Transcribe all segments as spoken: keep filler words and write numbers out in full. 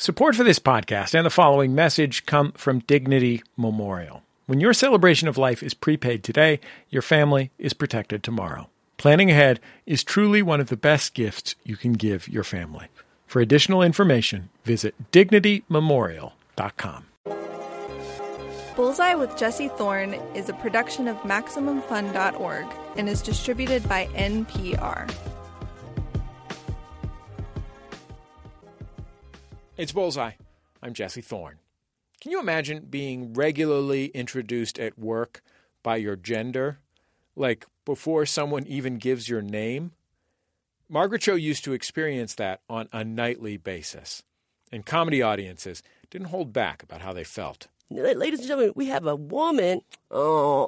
Support for this podcast and the following message come from Dignity Memorial. When your celebration of life is prepaid today, your family is protected tomorrow. Planning ahead is truly one of the best gifts you can give your family. For additional information, visit dignity memorial dot com. Bullseye with Jesse Thorne is a production of Maximum Fun dot org and is distributed by N P R. It's Bullseye. I'm Jesse Thorne. Can you imagine being regularly introduced at work by your gender? Like before someone even gives your name? Margaret Cho used to experience that on a nightly basis. And comedy audiences didn't hold back about how they felt. Ladies and gentlemen, we have a woman. Oh.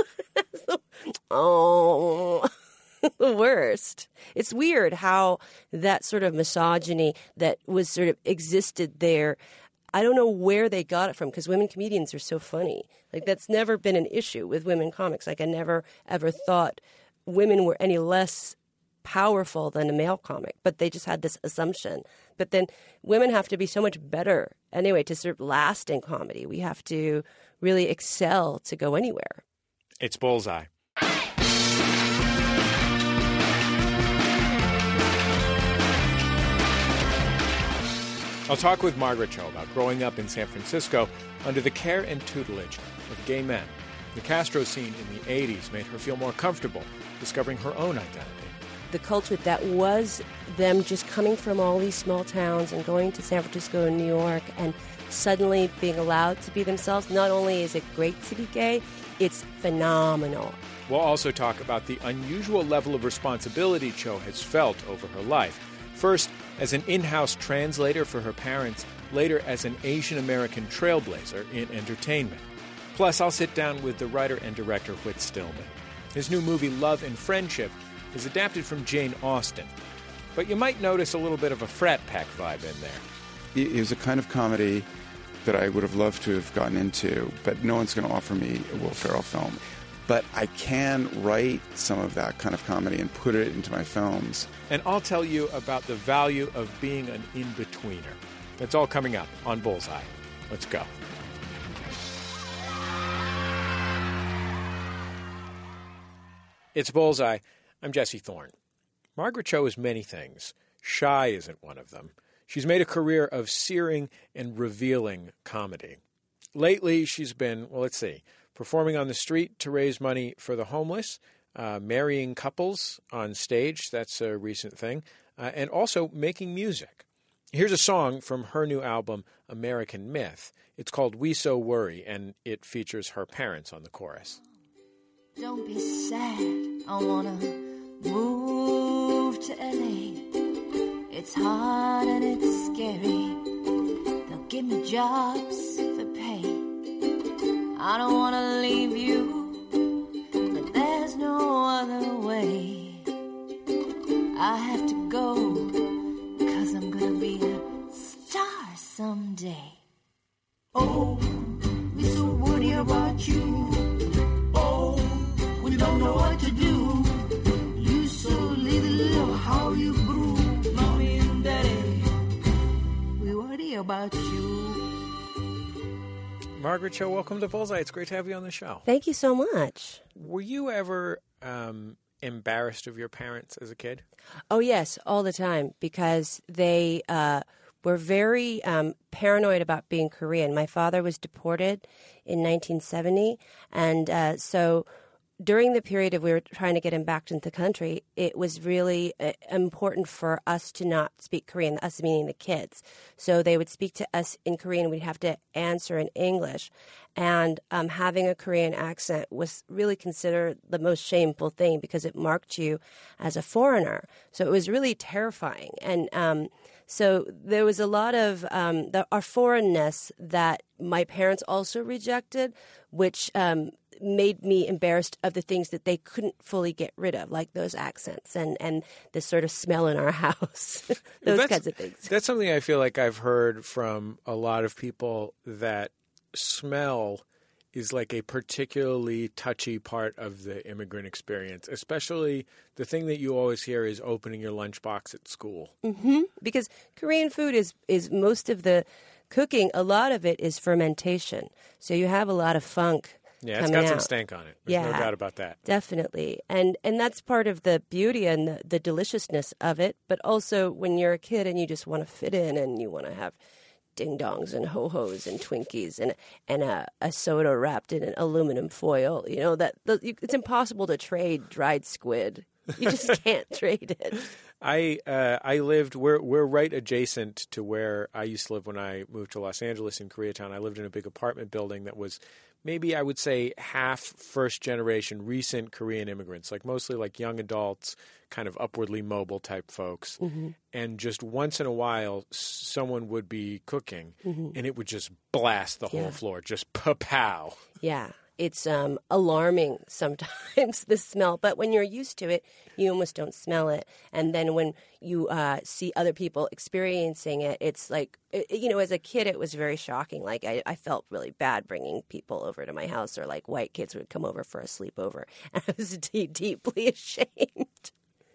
oh. The worst. It's weird how that sort of misogyny that was sort of existed there, I don't know where they got it from, because women comedians are so funny. Like, that's never been an issue with women comics. Like, I never, ever thought women were any less powerful than a male comic, but they just had this assumption. But then women have to be so much better anyway to sort of last in comedy. We have to really excel to go anywhere. It's Bullseye. I'll talk with Margaret Cho about growing up in San Francisco under the care and tutelage of gay men. The Castro scene in the eighties made her feel more comfortable discovering her own identity. The culture that was them just coming from all these small towns and going to San Francisco and New York and suddenly being allowed to be themselves. Not only is it great to be gay, it's phenomenal. We'll also talk about the unusual level of responsibility Cho has felt over her life. First, as an in-house translator for her parents, later as an Asian American trailblazer in entertainment. Plus, I'll sit down with the writer and director Whit Stillman. His new movie, Love and Friendship, is adapted from Jane Austen. But you might notice a little bit of a frat pack vibe in there. It was a kind of comedy that I would have loved to have gotten into, but no one's going to offer me a Will Ferrell film. But I can write some of that kind of comedy and put it into my films. And I'll tell you about the value of being an in-betweener. That's all coming up on Bullseye. Let's go. It's Bullseye. I'm Jesse Thorne. Margaret Cho is many things. Shy isn't one of them. She's made a career of searing and revealing comedy. Lately, she's been, well, let's see, performing on the street to raise money for the homeless, uh, marrying couples on stage, that's a recent thing, uh, and also making music. Here's a song from her new album, American Myth. It's called We So Worry, and it features her parents on the chorus. Don't be sad, I wanna move to L A. It's hard and it's scary. They'll give me jobs for pay. I don't want to leave you, but there's no other way. I have to go, cause I'm gonna be a star someday. Oh, we're so worried about you. Oh, we don't know what to do. You so little, how you grew. Mommy and Daddy, we worry about you. Margaret Cho, welcome to Bullseye. It's great to have you on the show. Thank you so much. Were you ever um, embarrassed of your parents as a kid? Oh, yes, all the time, because they uh, were very um, paranoid about being Korean. My father was deported in nineteen seventy, and uh, so during the period of we were trying to get him back into the country, it was really uh, important for us to not speak Korean, us meaning the kids. So they would speak to us in Korean. We'd have to answer in English. And um, having a Korean accent was really considered the most shameful thing because it marked you as a foreigner. So it was really terrifying. And um, so there was a lot of um, the, our foreignness that my parents also rejected, which um, made me embarrassed of the things that they couldn't fully get rid of, like those accents and, and this sort of smell in our house, those well, kinds of things. That's something I feel like I've heard from a lot of people, that smell is like a particularly touchy part of the immigrant experience, especially the thing that you always hear is opening your lunchbox at school. Mm-hmm. Because Korean food is, is most of the cooking, a lot of it is fermentation. So you have a lot of funk. Yeah, it's got out. some stank on it. There's yeah, no doubt about that. Definitely. And and that's part of the beauty and the, the deliciousness of it. But also when you're a kid and you just want to fit in and you want to have ding-dongs and ho-hos and Twinkies and and a, a soda wrapped in an aluminum foil, you know, that the, you, it's impossible to trade dried squid. You just can't trade it. I uh, I lived we're we're right adjacent to where I used to live when I moved to Los Angeles in Koreatown. I lived in a big apartment building that was maybe I would say half first generation recent Korean immigrants, like mostly like young adults, kind of upwardly mobile type folks. Mm-hmm. And just once in a while, someone would be cooking, mm-hmm. and it would just blast the yeah. whole floor, just pa-pow. Yeah. It's um, alarming sometimes, the smell. But when you're used to it, you almost don't smell it. And then when you uh, see other people experiencing it, it's like, it, you know, as a kid, it was very shocking. Like, I, I felt really bad bringing people over to my house, or like white kids would come over for a sleepover. And I was deep, deeply ashamed.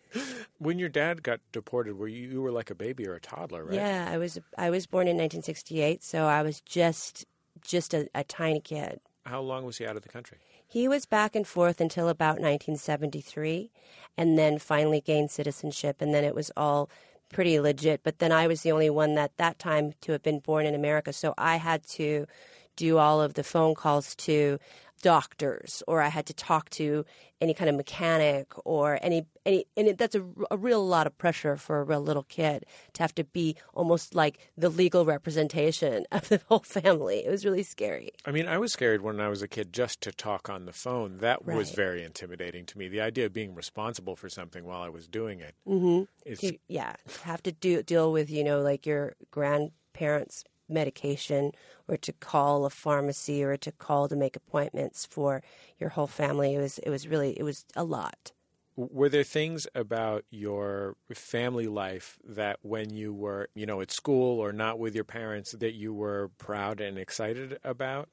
When your dad got deported, were you, you were like a baby or a toddler, right? Yeah, I was I was born in nineteen sixty-eight, so I was just, just a, a tiny kid. How long was he out of the country? He was back and forth until about nineteen seventy-three, and then finally gained citizenship, and then it was all pretty legit. But then I was the only one at that time to have been born in America, so I had to do all of the phone calls to doctors, or I had to talk to any kind of mechanic or any any, and it, that's a, a real lot of pressure for a real little kid to have to be almost like the legal representation of the whole family. It was really scary. I mean, I was scared when I was a kid just to talk on the phone. That right. was very intimidating to me. The idea of being responsible for something while I was doing it. Mm-hmm. Is... You, yeah, have to do deal with, you know, like your grandparents' medication, or to call a pharmacy, or to call to make appointments for your whole family. It was it was really it was a lot. Were there things about your family life that when you were, you know, at school or not with your parents that you were proud and excited about?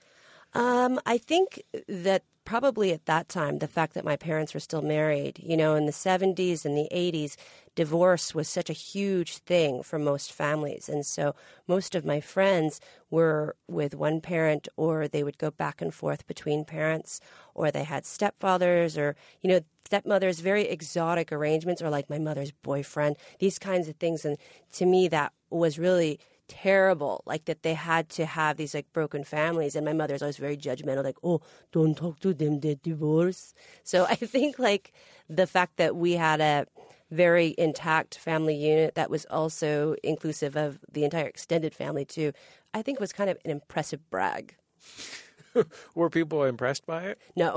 Um, I think that probably at that time, the fact that my parents were still married, you know, in the seventies and the eighties, divorce was such a huge thing for most families. And so most of my friends were with one parent, or they would go back and forth between parents, or they had stepfathers, or, you know, stepmothers, very exotic arrangements, or like my mother's boyfriend, these kinds of things. And to me, that was really terrible, like that they had to have these like broken families. And my mother's always very judgmental, like, oh, don't talk to them, they're divorced. So I think like the fact that we had a very intact family unit that was also inclusive of the entire extended family too, I think was kind of an impressive brag. Were people impressed by it? No.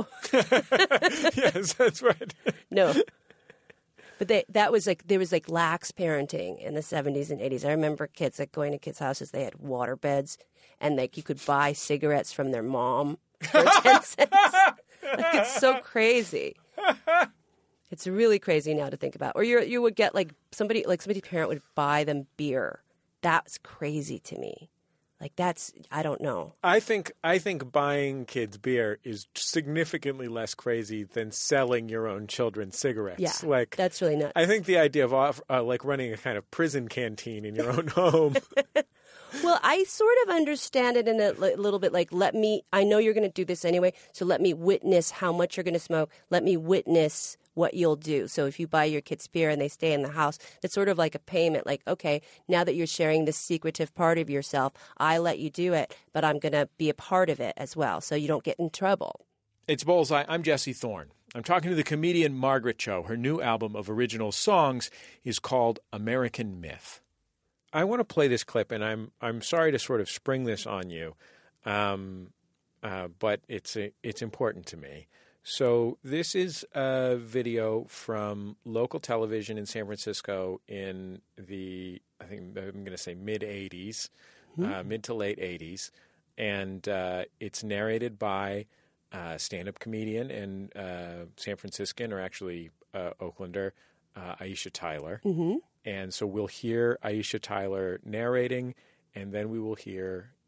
Yes, that's right. No. But they, that was like, there was like lax parenting in the seventies and eighties. I remember kids like going to kids' houses, they had water beds, and like you could buy cigarettes from their mom for ten cents. Like, it's so crazy. It's really crazy now to think about. Or you you would get like somebody, like somebody's parent would buy them beer. That's crazy to me. Like that's, I don't know. I think I think buying kids beer is significantly less crazy than selling your own children cigarettes. Yeah, like that's really nuts. I think the idea of off, uh, like running a kind of prison canteen in your own home. Well, I sort of understand it in a li- little bit. Like, let me, I know you're going to do this anyway, so let me witness how much you're going to smoke. Let me witness what you'll do. So if you buy your kids beer and they stay in the house, it's sort of like a payment. Like, okay, now that you're sharing this secretive part of yourself, I let you do it, but I'm going to be a part of it as well, so you don't get in trouble. It's Bullseye. I'm Jesse Thorne. I'm talking to the comedian Margaret Cho. Her new album of original songs is called American Myth. I want to play this clip, and I'm I'm sorry to sort of spring this on you, um, uh, but it's a, it's important to me. So this is a video from local television in San Francisco in the, I think I'm going to say mid-eighties, mm-hmm. uh, mid to late eighties, and uh, it's narrated by a stand-up comedian and uh, San Franciscan, or actually uh, Oaklander, uh, Aisha Tyler. Mm-hmm. And so we'll hear Aisha Tyler narrating, and then we will hear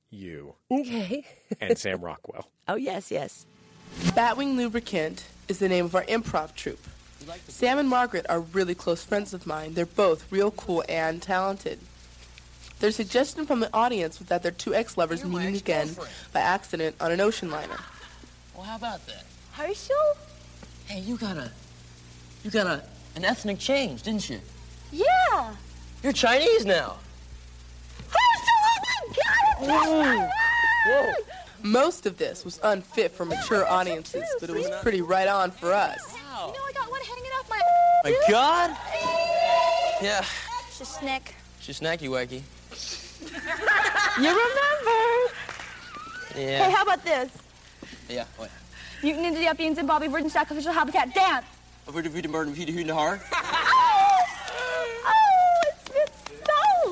you Okay. and Sam Rockwell. Oh, yes, yes. Batwing Lubricant is the name of our improv troupe. Sam and Margaret are really close friends of mine. They're both real cool and talented. Their suggestion from the audience was that they're two ex-lovers You're my meeting again ex-girlfriend. by accident on an ocean liner. Well, how about that? Herschel? Hey, you got a, you got a, an ethnic change, didn't you? Yeah. You're Chinese now. Herschel, oh my God! Whoa. Most of this was unfit for mature audiences, but it was pretty right on for us. You know, I got one hanging off my... My God. Yeah. Just snack. She's snacky wacky. You remember? Yeah. Hey, how about this? Yeah. What? Mutant Ninja Yuppie and Zimbabwe Virgin Sacrificial Habitat dance. Over to Vita Bird and Vita Hooten Har. Oh, it's been so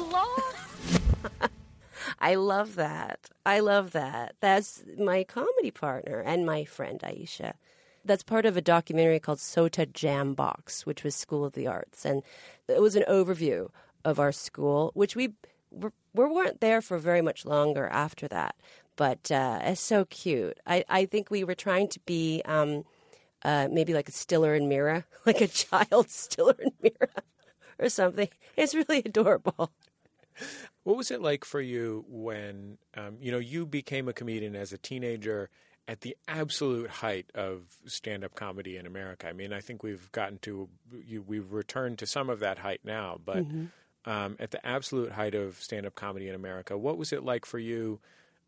long. I love that. I love that. That's my comedy partner and my friend Aisha. That's part of a documentary called Sota Jam Box, which was School of the Arts. And it was an overview of our school, which we, were, we weren't there for very much longer after that. But uh, it's so cute. I, I think we were trying to be um, uh, maybe like a Stiller and Mira, like a child Stiller and Mira or something. It's really adorable. What was it like for you when, um, you know, you became a comedian as a teenager at the absolute height of stand-up comedy in America? I mean, I think we've gotten to, you, we've returned to some of that height now, but mm-hmm. um, at the absolute height of stand-up comedy in America, what was it like for you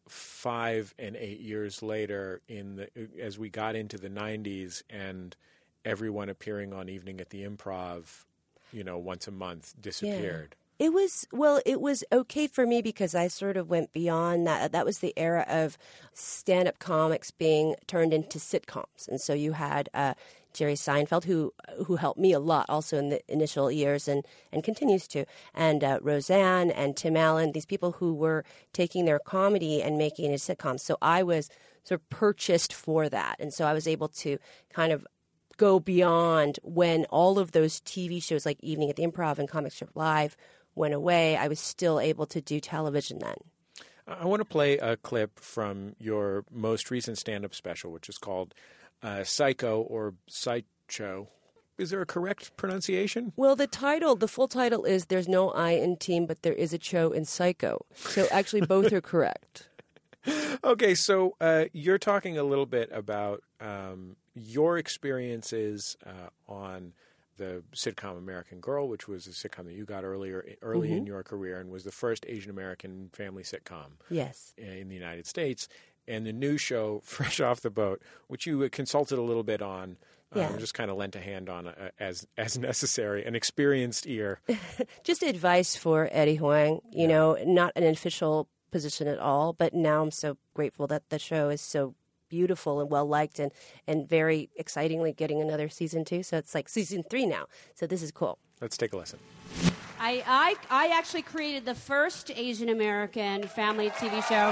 five and eight years later in the, as we got into the nineties and everyone appearing on Evening at the Improv, you know, once a month disappeared? Yeah. It was, well, it was okay for me because I sort of went beyond that. That was the era of stand-up comics being turned into sitcoms. And so you had uh, Jerry Seinfeld, who who helped me a lot also in the initial years and, and continues to, and uh, Roseanne and Tim Allen, these people who were taking their comedy and making it a sitcom. So I was sort of purchased for that. And so I was able to kind of go beyond when all of those T V shows like Evening at the Improv and Comic Strip Live went away. I was still able to do television then. I want to play a clip from your most recent stand-up special, which is called uh, Psycho or Psycho. Is there a correct pronunciation? Well, the title, the full title is There's No I in Team, but there is a cho in Psycho. So actually both are correct. Okay, so uh, you're talking a little bit about um, your experiences uh, on the sitcom American Girl, which was a sitcom that you got earlier, early mm-hmm. in your career and was the first Asian American family sitcom yes. in the United States, and the new show Fresh Off the Boat, which you consulted a little bit on, yeah. um, just kind of lent a hand on uh, as as necessary, an experienced ear. Just advice for Eddie Huang, you yeah. know, not an official position at all, but now I'm so grateful that the show is so beautiful and well-liked and, and very excitingly getting another season two. So it's like season three now. So this is cool. Let's take a listen. I, I, I actually created the first Asian American family T V show.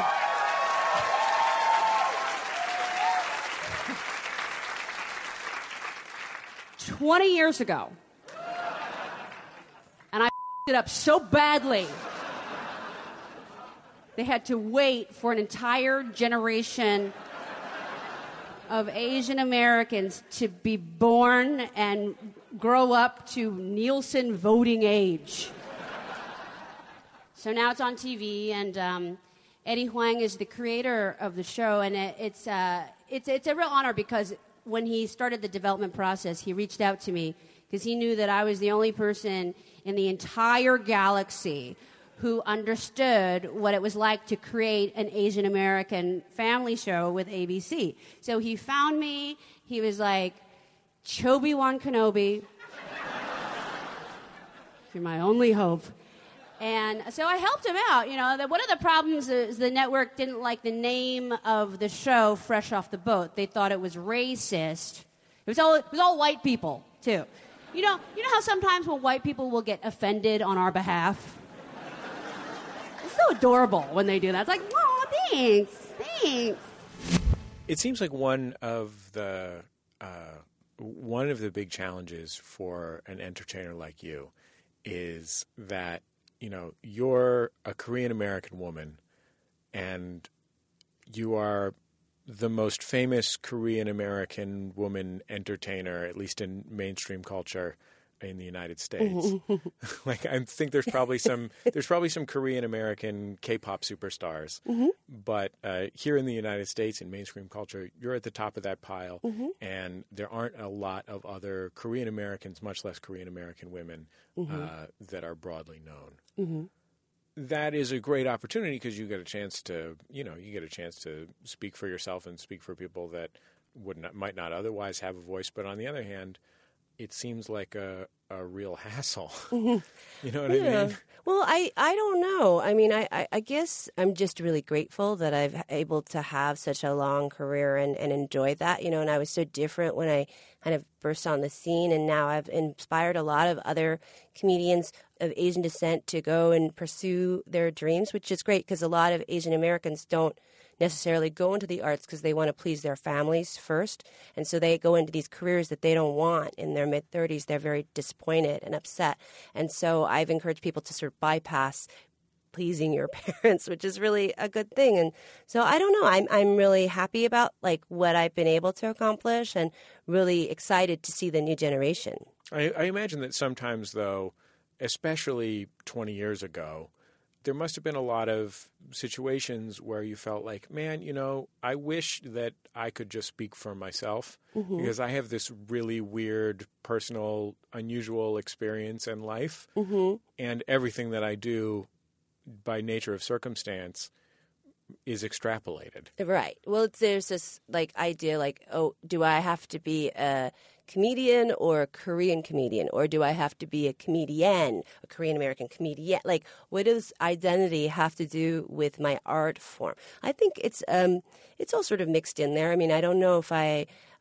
twenty years ago. And I f***ed it up so badly. They had to wait for an entire generation of Asian Americans to be born and grow up to Nielsen voting age. So now it's on T V, and um, Eddie Huang is the creator of the show, and it, it's, uh, it's, it's a real honor because when he started the development process, he reached out to me because he knew that I was the only person in the entire galaxy who understood what it was like to create an Asian American family show with A B C. So he found me. He was like, Chobi-Wan Kenobi, you're my only hope. And so I helped him out. You know, the, one of the problems is the network didn't like the name of the show, Fresh Off the Boat. They thought it was racist. It was all, it was all white people, too. You know, you know how sometimes when white people will get offended on our behalf? It's so adorable when they do that. It's like, oh, thanks, thanks. It seems like one of the uh, one of the big challenges for an entertainer like you is that, you know, you're a Korean American woman and you are the most famous Korean American woman entertainer, at least in mainstream culture, in the United States. Like, I think there's probably some there's probably some Korean American K-pop superstars, Mm-hmm. but uh, here in the United States, in mainstream culture, you're at the top of that pile, Mm-hmm. and there aren't a lot of other Korean Americans, much less Korean American women, Mm-hmm. uh, that are broadly known. Mm-hmm. That is a great opportunity because you get a chance to, you know, you get a chance to speak for yourself and speak for people that would not, might not otherwise have a voice. But on the other hand, it seems like a, a real hassle. You know what Yeah. I mean? Well, I, I don't know. I mean, I, I, I guess I'm just really grateful that I've able to have such a long career and, and enjoy that, you know, and I was so different when I kind of burst on the scene, and now I've inspired a lot of other comedians of Asian descent to go and pursue their dreams, which is great because a lot of Asian Americans don't necessarily go into the arts because they want to please their families first. And so they go into these careers that they don't want in their mid-thirties. They're very disappointed and upset. And so I've encouraged people to sort of bypass pleasing your parents, which is really a good thing. And so I don't know. I'm I'm really happy about like what I've been able to accomplish and really excited to see the new generation. I, I imagine that sometimes, though, especially twenty years ago, there must have been a lot of situations where you felt like, man, you know, I wish that I could just speak for myself Mm-hmm. because I have this really weird, personal, unusual experience in life. Mm-hmm. And everything that I do by nature of circumstance is extrapolated. Right. Well, it's, there's this like idea like, oh, do I have to be a comedian or a Korean comedian, or do I have to be a comedian, a Korean American comedian? Like, what does identity have to do with my art form? I think it's um, it's all sort of mixed in there. I mean, I don't know if I,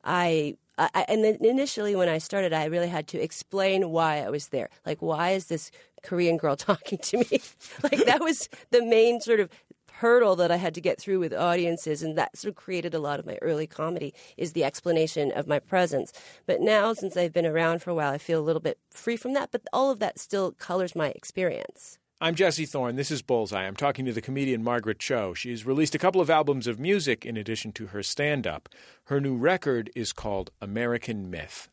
I. I, and then initially when I started, I really had to explain why I was there. Like, why is this Korean girl talking to me? Like, that was the main sort of hurdle that I had to get through with audiences, and that sort of created a lot of my early comedy, is the explanation of my presence. But now, since I've been around for a while, I feel a little bit free from that, but all of that still colors my experience. I'm Jesse Thorne. This is Bullseye. I'm talking to the comedian Margaret Cho. She's released a couple of albums of music in addition to her stand-up. Her new record is called American Myth.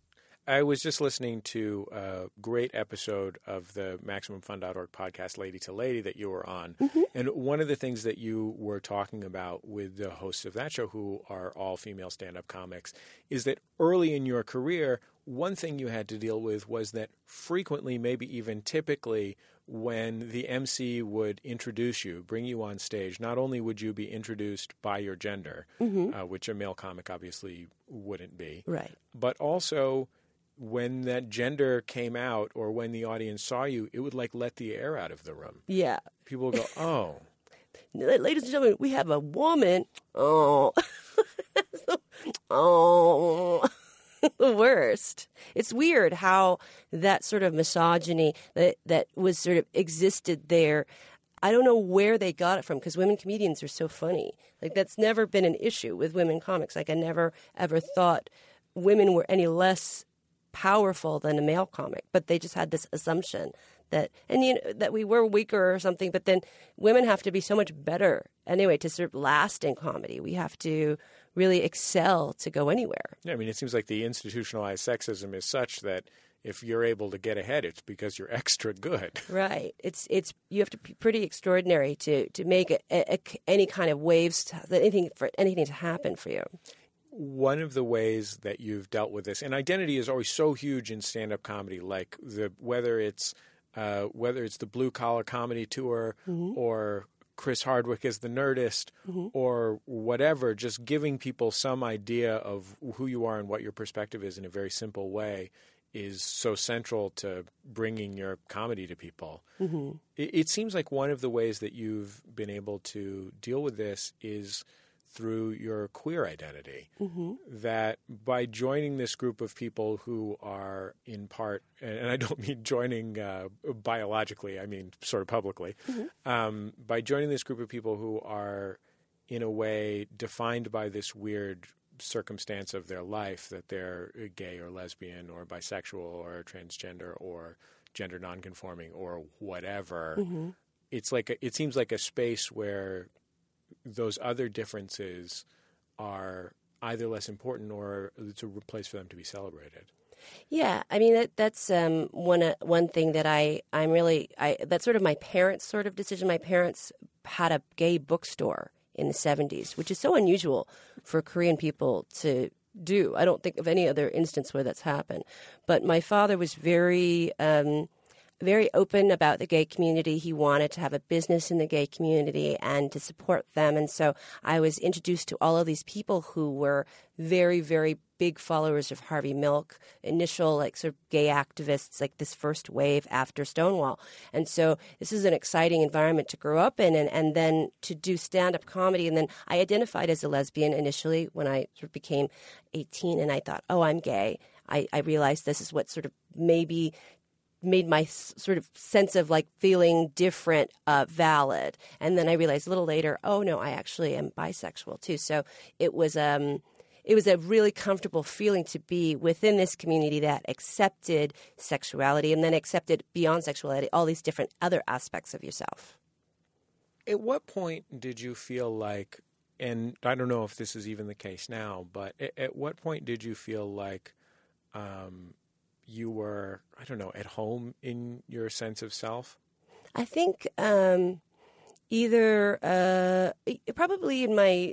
I was just listening to a great episode of the Maximum Fun dot org podcast, Lady to Lady, that you were on. Mm-hmm. And one of the things that you were talking about with the hosts of that show, who are all female stand-up comics, is that early in your career, one thing you had to deal with was that frequently, maybe even typically, when the M C would introduce you, bring you on stage, not only would you be introduced by your gender, mm-hmm. uh, which a male comic obviously wouldn't be, right, but also when that gender came out or when the audience saw you, it would like let the air out of the room. Yeah. People would go, oh. Ladies and gentlemen, we have a woman. Oh. Oh. The worst. It's weird how that sort of misogyny that, that was sort of existed there. I don't know where they got it from, because women comedians are so funny. Like, that's never been an issue with women comics. Like, I never ever thought women were any less powerful than a male comic, but they just had this assumption that, and you know, that we were weaker or something. But then women have to be so much better anyway to sort of last in comedy. We have to really excel to go anywhere. Yeah, I mean, it seems like the institutionalized sexism is such that if you're able to get ahead, it's because you're extra good. Right. It's it's you have to be pretty extraordinary to to make a, a, any kind of waves, to, anything for anything to happen for you. One of the ways that you've dealt with this, and identity is always so huge in stand-up comedy, like the whether it's uh, whether it's the Blue Collar Comedy Tour mm-hmm. or Chris Hardwick as the Nerdist mm-hmm. or whatever, just giving people some idea of who you are and what your perspective is in a very simple way is so central to bringing your comedy to people. Mm-hmm. It, it seems like one of the ways that you've been able to deal with this is through your queer identity, mm-hmm. that by joining this group of people who are in part, and I don't mean joining uh, biologically, I mean sort of publicly, mm-hmm. um, by joining this group of people who are in a way defined by this weird circumstance of their life, that they're gay or lesbian or bisexual or transgender or gender nonconforming or whatever, mm-hmm. it's like a, it seems like a space where those other differences are either less important or it's a place for them to be celebrated. Yeah, I mean that, that's um, one uh, one thing that I I'm really I that's sort of my parents' sort of decision. My parents had a gay bookstore in the seventies, which is so unusual for Korean people to do. I don't think of any other instance where that's happened. But my father was very um, very open about the gay community. He wanted to have a business in the gay community and to support them. And so I was introduced to all of these people who were very, very big followers of Harvey Milk, initial like sort of gay activists, like this first wave after Stonewall. And so this is an exciting environment to grow up in and, and then to do stand-up comedy. And then I identified as a lesbian initially when I sort of became eighteen, and I thought, oh, I'm gay. I, I realized this is what sort of maybe made my s- sort of sense of like feeling different uh, valid. And then I realized a little later, oh, no, I actually am bisexual too. So it was um, it was a really comfortable feeling to be within this community that accepted sexuality and then accepted beyond sexuality all these different other aspects of yourself. At what point did you feel like, and I don't know if this is even the case now, but at, at what point did you feel like um, you were, I don't know, at home in your sense of self? I think um, either uh, probably in my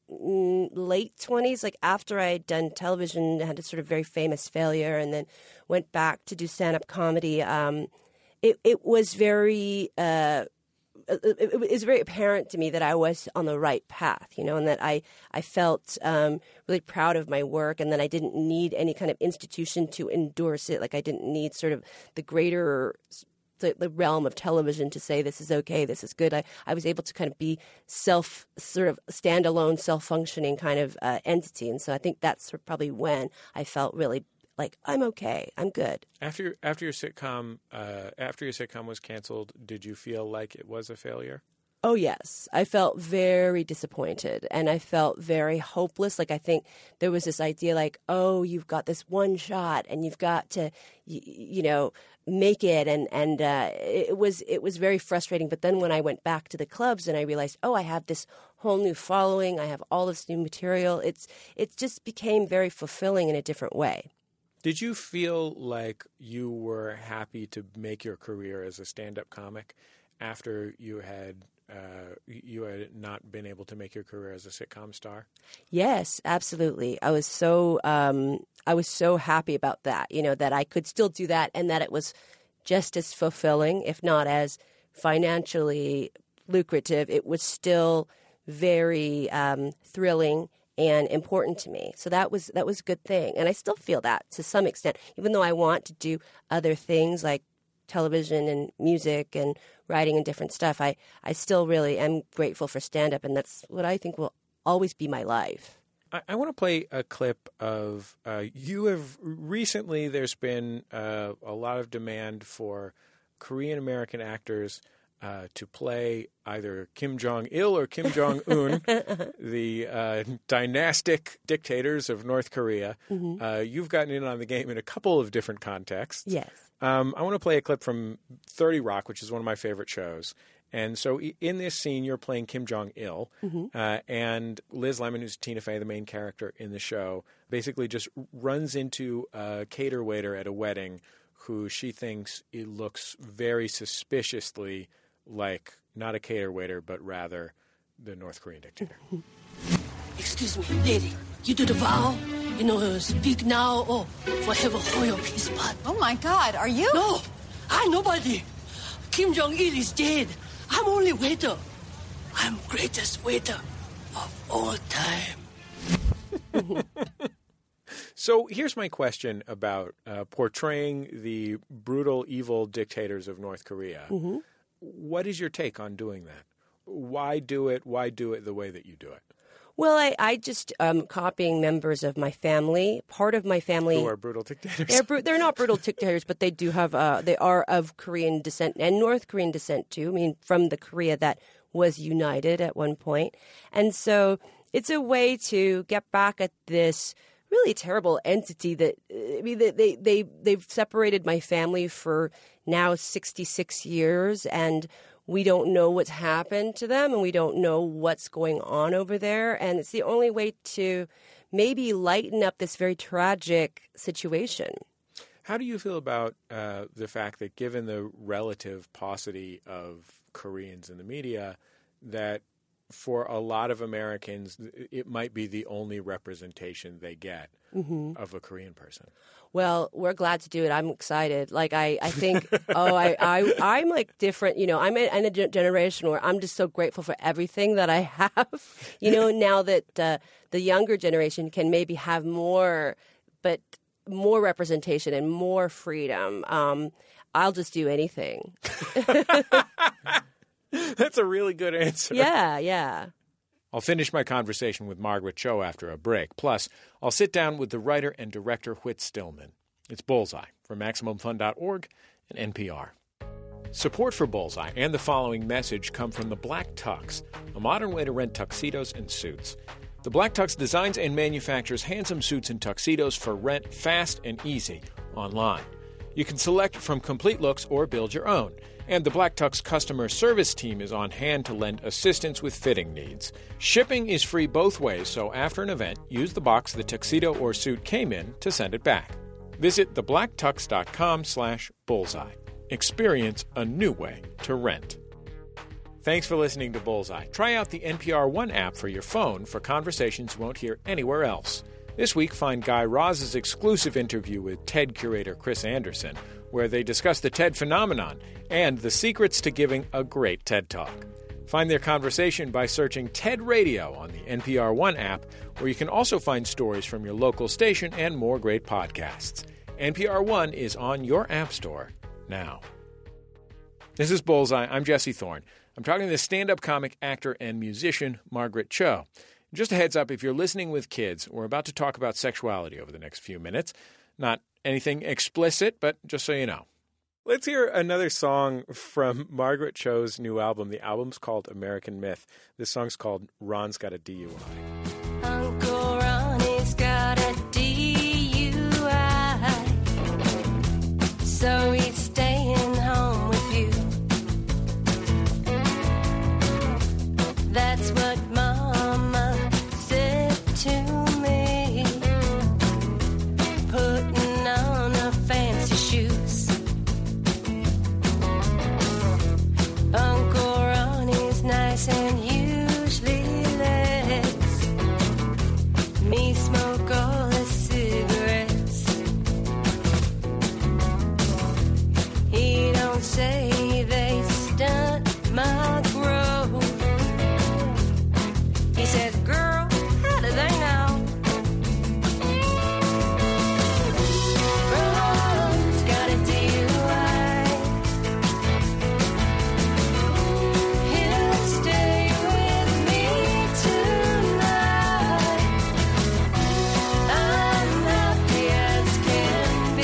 mm, late twenties, like after I had done television, I had a sort of very famous failure and then went back to do stand-up comedy. Um, it, it was very... Uh, It, it was very apparent to me that I was on the right path, you know, and that I, I felt um, really proud of my work and that I didn't need any kind of institution to endorse it. Like I didn't need sort of the greater the, the realm of television to say this is okay, this is good. I, I was able to kind of be self, sort of standalone, self-functioning kind of uh, entity. And so I think that's sort of probably when I felt really like, I'm okay, I'm good. After after your sitcom uh, after your sitcom was canceled, did you feel like it was a failure? Oh, yes. I felt very disappointed and I felt very hopeless. Like I think there was this idea like, oh, you've got this one shot and you've got to, you, you know, make it. And, and uh, it was it was very frustrating. But then when I went back to the clubs and I realized, oh, I have this whole new following. I have all this new material. It's it just became very fulfilling in a different way. Did you feel like you were happy to make your career as a stand-up comic after you had uh, you had not been able to make your career as a sitcom star? Yes, absolutely. I was so um, I was so happy about that. You know, that I could still do that, and that it was just as fulfilling, if not as financially lucrative. It was still very um, thrilling and important to me. So that was that was a good thing. And I still feel that to some extent, even though I want to do other things like television and music and writing and different stuff, I, I still really am grateful for stand-up, and that's what I think will always be my life. I, I want to play a clip of uh, you have recently, there's been uh, a lot of demand for Korean-American actors Uh, to play either Kim Jong-il or Kim Jong-un, the uh, dynastic dictators of North Korea. Mm-hmm. Uh, you've gotten in on the game in a couple of different contexts. Yes. Um, I want to play a clip from thirty Rock, which is one of my favorite shows. And so in this scene, you're playing Kim Jong-il, mm-hmm. uh, and Liz Lemon, who's Tina Fey, the main character in the show, basically just runs into a cater waiter at a wedding who she thinks it looks very suspiciously like not a cater waiter, but rather the North Korean dictator. Excuse me, lady. You do the vow? You know, uh, speak now or forever hold your peace, but... Oh, my God. Are you? No, I'm nobody. Kim Jong-il is dead. I'm only waiter. I'm greatest waiter of all time. So here's my question about uh, portraying the brutal, evil dictators of North Korea. Mm-hmm. What is your take on doing that? Why do it? Why do it the way that you do it? Well, I, I just um, copying members of my family. Part of my family who are brutal dictators. They're, br- they're not brutal dictators, but they do have. Uh, they are of Korean descent and North Korean descent too. I mean, from the Korea that was united at one point, and so it's a way to get back at this really terrible entity that, I mean, they, they, they, they've separated my family for now sixty-six years. And we don't know what's happened to them and we don't know what's going on over there. And it's the only way to maybe lighten up this very tragic situation. How do you feel about uh, the fact that given the relative paucity of Koreans in the media, that for a lot of Americans, it might be the only representation they get mm-hmm. of a Korean person? Well, we're glad to do it. I'm excited. Like, I, I think, oh, I, I, I'm like different, you know, I'm in, in a generation where I'm just so grateful for everything that I have, you know, now that uh, the younger generation can maybe have more, but more representation and more freedom. Um, I'll just do anything. That's a really good answer. Yeah, yeah. I'll finish my conversation with Margaret Cho after a break. Plus, I'll sit down with the writer and director Whit Stillman. It's Bullseye from Maximum Fun dot org and N P R. Support for Bullseye and the following message come from the Black Tux, a modern way to rent tuxedos and suits. The Black Tux designs and manufactures handsome suits and tuxedos for rent fast and easy online. You can select from complete looks or build your own. And the Black Tux customer service team is on hand to lend assistance with fitting needs. Shipping is free both ways, so after an event, use the box the tuxedo or suit came in to send it back. Visit the black tux dot com slash bullseye. Experience a new way to rent. Thanks for listening to Bullseye. Try out the N P R One app for your phone for conversations you won't hear anywhere else. This week, find Guy Raz's exclusive interview with TED curator Chris Anderson, where they discuss the TED phenomenon and the secrets to giving a great TED Talk. Find their conversation by searching TED Radio on the N P R One app, where you can also find stories from your local station and more great podcasts. N P R One is on your app store now. This is Bullseye. I'm Jesse Thorne. I'm talking to the stand-up comic, actor, and musician Margaret Cho. Just a heads up, if you're listening with kids, we're about to talk about sexuality over the next few minutes. Not anything explicit, but just so you know. Let's hear another song from Margaret Cho's new album. The album's called American Myth. This song's called Ron's Got a D U I. Uncle Ronnie's got a D U I, so he's staying home with you. That's what Mama said to me, putting on her fancy shoes. Uncle Ronnie's nice and usually lets me smoke all his cigarettes. He don't say they stunt my growth. He says, girl, how do they know? Ron's got a D U I. He'll stay with me tonight. I'm happy as can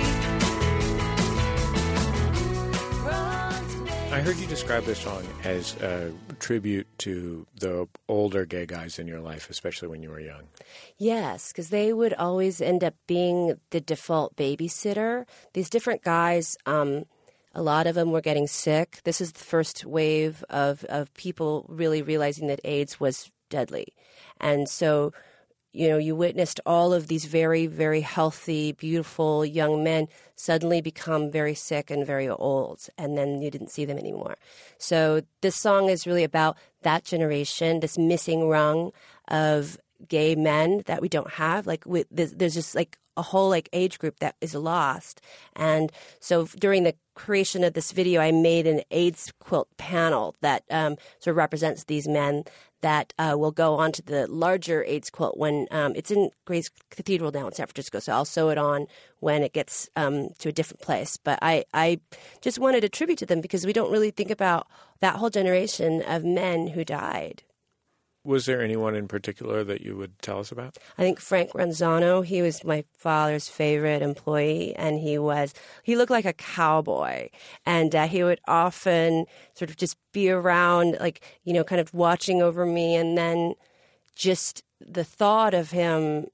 be. Ron's I heard you describe this song as a tribute to the older gay guys in your life, especially when you were young. Yes, because they would always end up being the default babysitter. These different guys, um, a lot of them were getting sick. This is the first wave of, of people really realizing that AIDS was deadly. And so, you know, you witnessed all of these very, very healthy, beautiful young men suddenly become very sick and very old, and then you didn't see them anymore. So this song is really about that generation, this missing rung of gay men that we don't have. Like, we, there's, there's just like a whole like age group that is lost. And so during the creation of this video, I made an AIDS quilt panel that um, sort of represents these men that uh, will go onto the larger AIDS quilt when um, it's in Grace Cathedral now in San Francisco. So I'll sew it on when it gets um, to a different place. But I, I just wanted a tribute to them because we don't really think about that whole generation of men who died. Was there anyone in particular that you would tell us about? I think Frank Ranzano, he was my father's favorite employee, and he was, he looked like a cowboy. And uh, he would often sort of just be around, like, you know, kind of watching over me. And then just the thought of him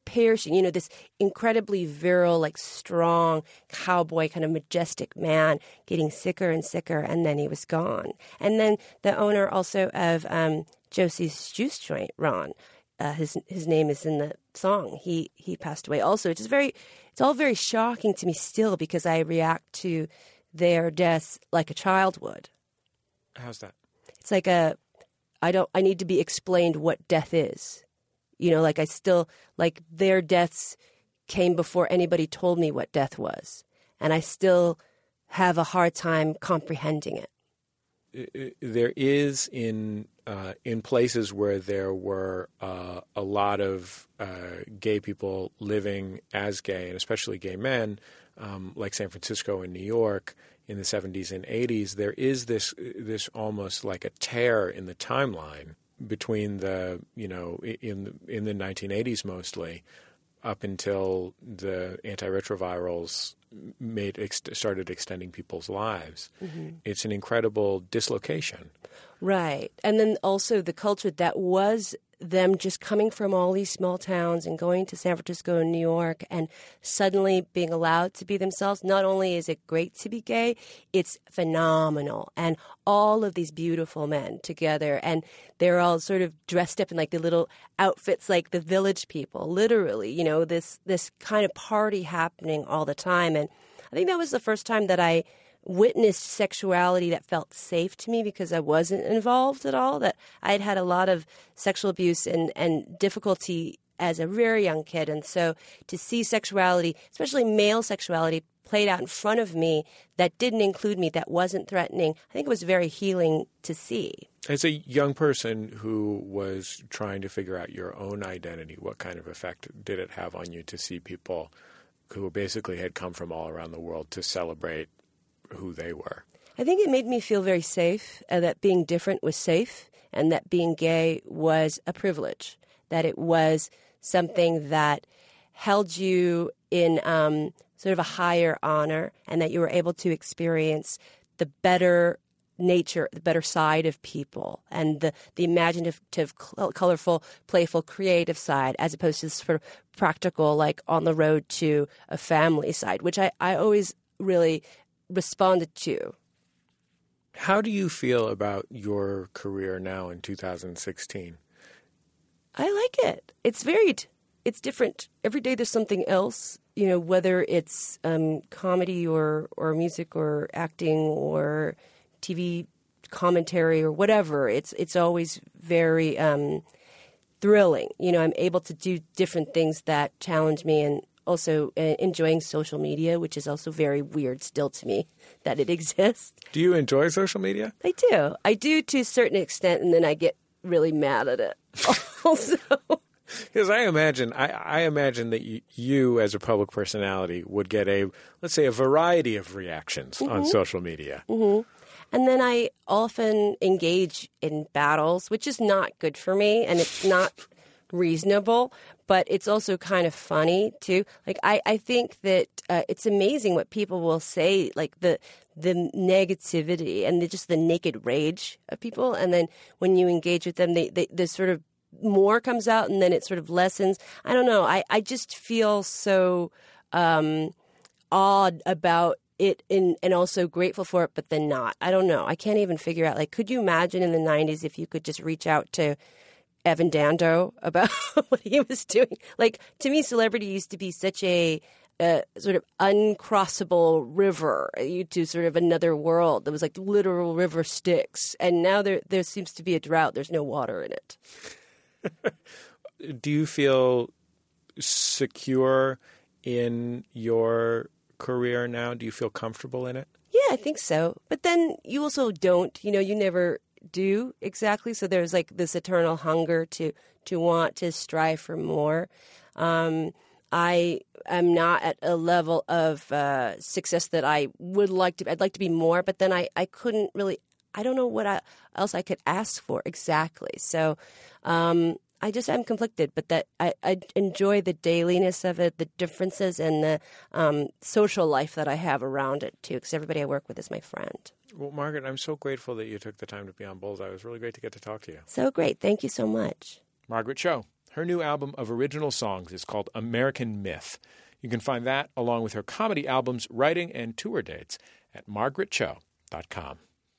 piercing, you know, this incredibly virile, like strong cowboy kind of majestic man getting sicker and sicker, and then he was gone. And then the owner also of um, Josie's Juice Joint, Ron, uh, his his name is in the song. He he passed away also. It's just very, it's all very shocking to me still because I react to their deaths like a child would. How's that? It's like a, I don't, I need to be explained what death is. You know, like I still, like their deaths came before anybody told me what death was. And I still have a hard time comprehending it. There is in uh, in places where there were uh, a lot of uh, gay people living as gay, and especially gay men, um, like San Francisco and New York in the seventies and eighties. There is this this almost like a tear in the timeline between the you know in in the nineteen eighties mostly up until the antiretrovirals made ex- started extending people's lives. Mm-hmm. It's an incredible dislocation. Right. And then also the culture that was them just coming from all these small towns and going to San Francisco and New York and suddenly being allowed to be themselves. Not only is it great to be gay, it's phenomenal. And all of these beautiful men together, and they're all sort of dressed up in like the little outfits like the Village People, literally, you know, this this kind of party happening all the time. And I think that was the first time that I witnessed sexuality that felt safe to me because I wasn't involved at all, that I had had a lot of sexual abuse and, and difficulty as a very young kid. And so to see sexuality, especially male sexuality, played out in front of me that didn't include me, that wasn't threatening, I think it was very healing to see. As a young person who was trying to figure out your own identity, what kind of effect did it have on you to see people who basically had come from all around the world to celebrate who they were? I think it made me feel very safe, uh, that being different was safe, and that being gay was a privilege, that it was something that held you in um, sort of a higher honor, and that you were able to experience the better nature, the better side of people, and the, the imaginative, colorful, playful, creative side, as opposed to the sort of practical, like on the road to a family side, which I, I always really responded to. How do you feel about your career now in two thousand sixteen? I like it. It's varied. It's different. Every day there's something else, you know, whether it's um, comedy or, or music or acting or T V commentary or whatever. It's it's always very um, thrilling. You know, I'm able to do different things that challenge me, and also uh, enjoying social media, which is also very weird still to me that it exists. Do you enjoy social media? I do. I do to a certain extent, and then I get really mad at it also. Because I imagine, I, I imagine that you, you as a public personality would get a, let's say, a variety of reactions mm-hmm. on social media. Mm-hmm. And then I often engage in battles, which is not good for me, and it's not reasonable, but it's also kind of funny too. Like I, I think that uh, it's amazing what people will say, like the the negativity and the, just the naked rage of people. And then when you engage with them, they, they the sort of more comes out, and then it sort of lessens. I don't know. I, I just feel so um, odd about it, and, and also grateful for it, but then not. I don't know. I can't even figure out. Like, could you imagine in the nineties if you could just reach out to Evan Dando about what he was doing? Like, to me, celebrity used to be such a uh, sort of uncrossable river to sort of another world. There was like literal river Styx, and now there there seems to be a drought. There's no water in it. Do you feel secure in your career now? Do you feel comfortable in it? Yeah, I think so. But then you also don't. You know, you never do exactly. So there's like this eternal hunger to to want to strive for more. Um, I am not at a level of uh, success that I would like to. I'd like to be more, but then I, I couldn't really. I don't know what I, else I could ask for exactly. So um, I just I'm conflicted, but that I, I enjoy the dailiness of it, the differences, and the um, social life that I have around it too. Because everybody I work with is my friend. Well, Margaret, I'm so grateful that you took the time to be on Bullseye. It was really great to get to talk to you. So great. Thank you so much. Margaret Cho Her new album of original songs is called American Myth. You can find that along with her comedy albums, writing, and tour dates at margaret cho dot com.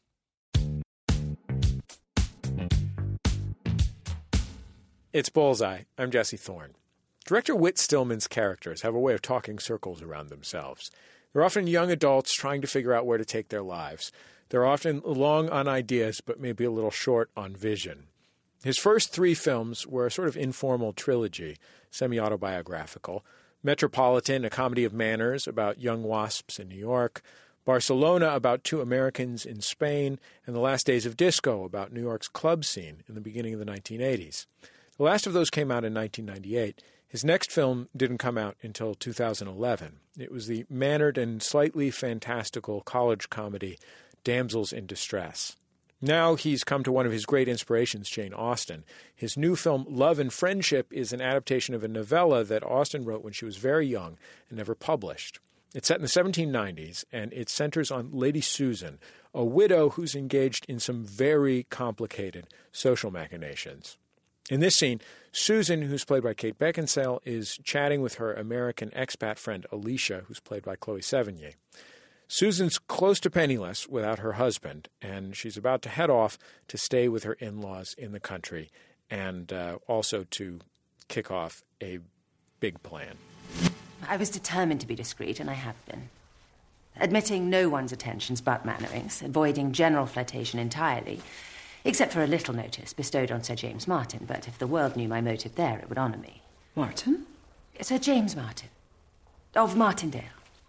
It's Bullseye. I'm Jesse Thorne. Director Whit Stillman's characters have a way of talking circles around themselves. They're often young adults trying to figure out where to take their lives. They're often long on ideas, but maybe a little short on vision. His first three films were a sort of informal trilogy, semi-autobiographical. Metropolitan, a comedy of manners about young wasps in New York. Barcelona, about two Americans in Spain. And The Last Days of Disco, about New York's club scene in the beginning of the nineteen eighties. The last of those came out in nineteen ninety-eight. His next film didn't come out until two thousand eleven. It was the mannered and slightly fantastical college comedy Damsels in Distress. Now he's come to one of his great inspirations, Jane Austen. His new film, Love and Friendship, is an adaptation of a novella that Austen wrote when she was very young and never published. It's set in the seventeen nineties, and it centers on Lady Susan, a widow who's engaged in some very complicated social machinations. In this scene, Susan, who's played by Kate Beckinsale, is chatting with her American expat friend Alicia, who's played by Chloe Sevigny. Susan's close to penniless without her husband, and she's about to head off to stay with her in-laws in the country and uh, also to kick off a big plan. I was determined to be discreet, and I have been. Admitting no one's attentions but Mannering's, avoiding general flirtation entirely, except for a little notice bestowed on Sir James Martin, but if the world knew my motive there, it would honour me. Martin? Sir James Martin, of Martindale.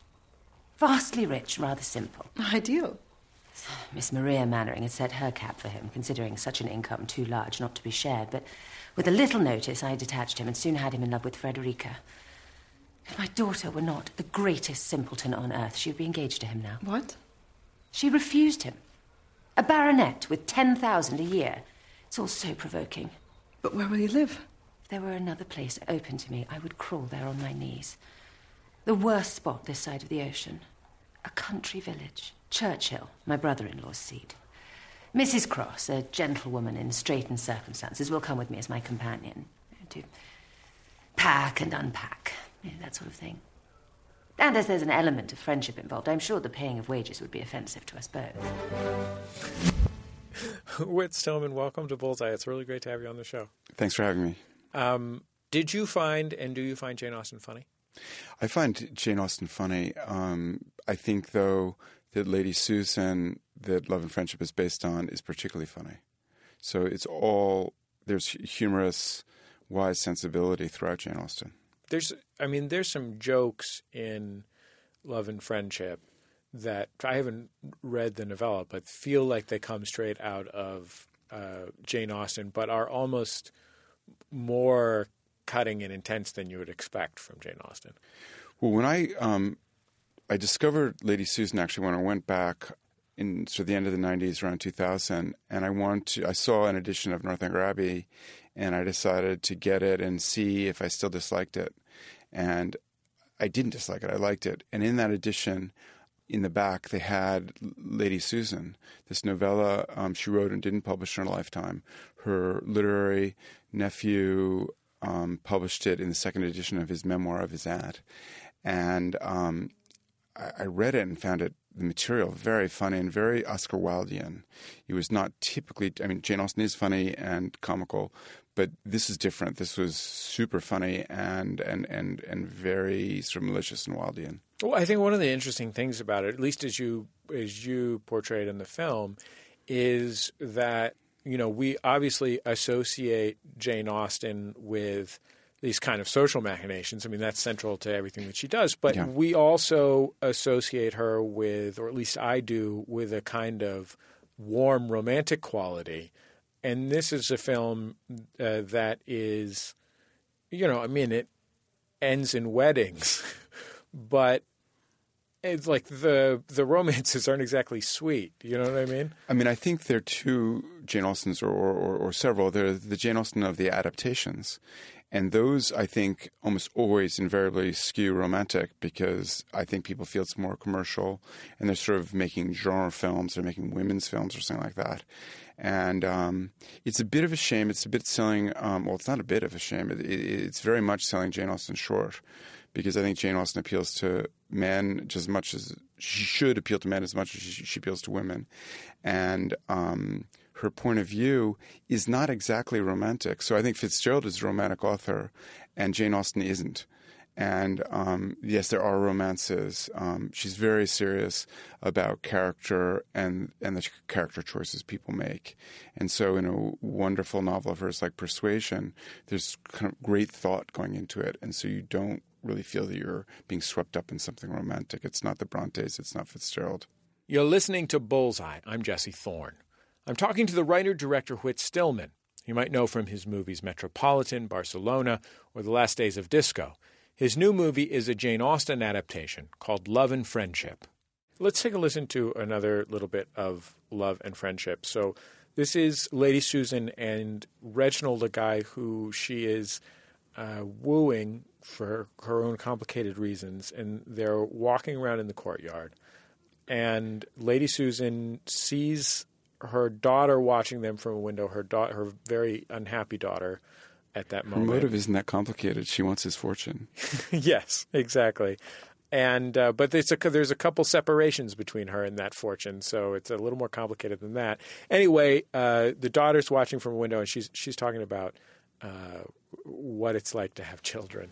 Vastly rich, rather simple. Ideal. Miss Maria Mannering had set her cap for him, considering such an income too large not to be shared, but with a little notice I detached him and soon had him in love with Frederica. If my daughter were not the greatest simpleton on earth, she would be engaged to him now. What? She refused him. A baronet with ten thousand a year. It's all so provoking. But where will you live? If there were another place open to me, I would crawl there on my knees. The worst spot this side of the ocean. A country village. Churchill, my brother-in-law's seat. Missus Cross, a gentlewoman in straitened circumstances, will come with me as my companion. To pack and unpack, you know, that sort of thing. And as there's an element of friendship involved, I'm sure the paying of wages would be offensive to us both. Whit Stillman, welcome to Bullseye. It's really great to have you on the show. Thanks for having me. Um, did you find, and do you find Jane Austen funny? I find Jane Austen funny. Um, I think, though, that Lady Susan, that Love and Friendship is based on, is particularly funny. So it's all, there's humorous, wise sensibility throughout Jane Austen. There's, I mean, there's some jokes in Love and Friendship that I haven't read the novella, but feel like they come straight out of uh, Jane Austen, but are almost more cutting and intense than you would expect from Jane Austen. Well, when I um, I discovered Lady Susan actually when I went back in sort of the end of the nineties, around two thousand, and I wanted to, I saw an edition of Northanger Abbey, and I decided to get it and see if I still disliked it. And I didn't dislike it. I liked it. And in that edition, in the back, they had Lady Susan, this novella um, she wrote and didn't publish in her lifetime. Her literary nephew um, published it in the second edition of his memoir of his aunt. And um, I, I read it and found it, the material, very funny and very Oscar Wildean. It was not typically, I mean, Jane Austen is funny and comical, but this is different. This was super funny and and, and, and very sort of malicious and Wildean. Well, I think one of the interesting things about it, at least as you as you portrayed in the film, is that, you know, we obviously associate Jane Austen with these kind of social machinations. I mean, that's central to everything that she does. But yeah. we also associate her with, or at least I do, with a kind of warm romantic quality. And this is a film uh, that is, you know, I mean, it ends in weddings, but it's like the the romances aren't exactly sweet. You know what I mean? I mean, I think there are two Jane Austens, or, or, or several. They're the Jane Austen of the adaptations. And those, I think, almost always invariably skew romantic because I think people feel it's more commercial and they're sort of making genre films, they're making women's films or something like that. And um, it's a bit of a shame. It's a bit selling um, – well, it's not a bit of a shame. It, it, it's very much selling Jane Austen short because I think Jane Austen appeals to men just as much as – she should appeal to men as much as she, she appeals to women. And um, – her point of view is not exactly romantic. So I think Fitzgerald is a romantic author and Jane Austen isn't. And um, yes, there are romances. Um, she's very serious about character and, and the character choices people make. And so in a wonderful novel of hers like Persuasion, there's kind of great thought going into it. And so you don't really feel that you're being swept up in something romantic. It's not the Brontes. It's not Fitzgerald. You're listening to Bullseye. I'm Jesse Thorne. I'm talking to the writer-director Whit Stillman. You might know from his movies Metropolitan, Barcelona, or The Last Days of Disco. His new movie is a Jane Austen adaptation called Love and Friendship. Let's take a listen to another little bit of Love and Friendship. So this is Lady Susan and Reginald, a guy who she is uh, wooing for her own complicated reasons, and they're walking around in the courtyard. And Lady Susan sees her daughter watching them from a window, her da- her very unhappy daughter at that moment. Her motive isn't that complicated. She wants his fortune. Yes, exactly. And uh, but there's a, there's a couple separations between her and that fortune, so it's a little more complicated than that. Anyway, uh, the daughter's watching from a window, and she's she's talking about uh, what it's like to have children.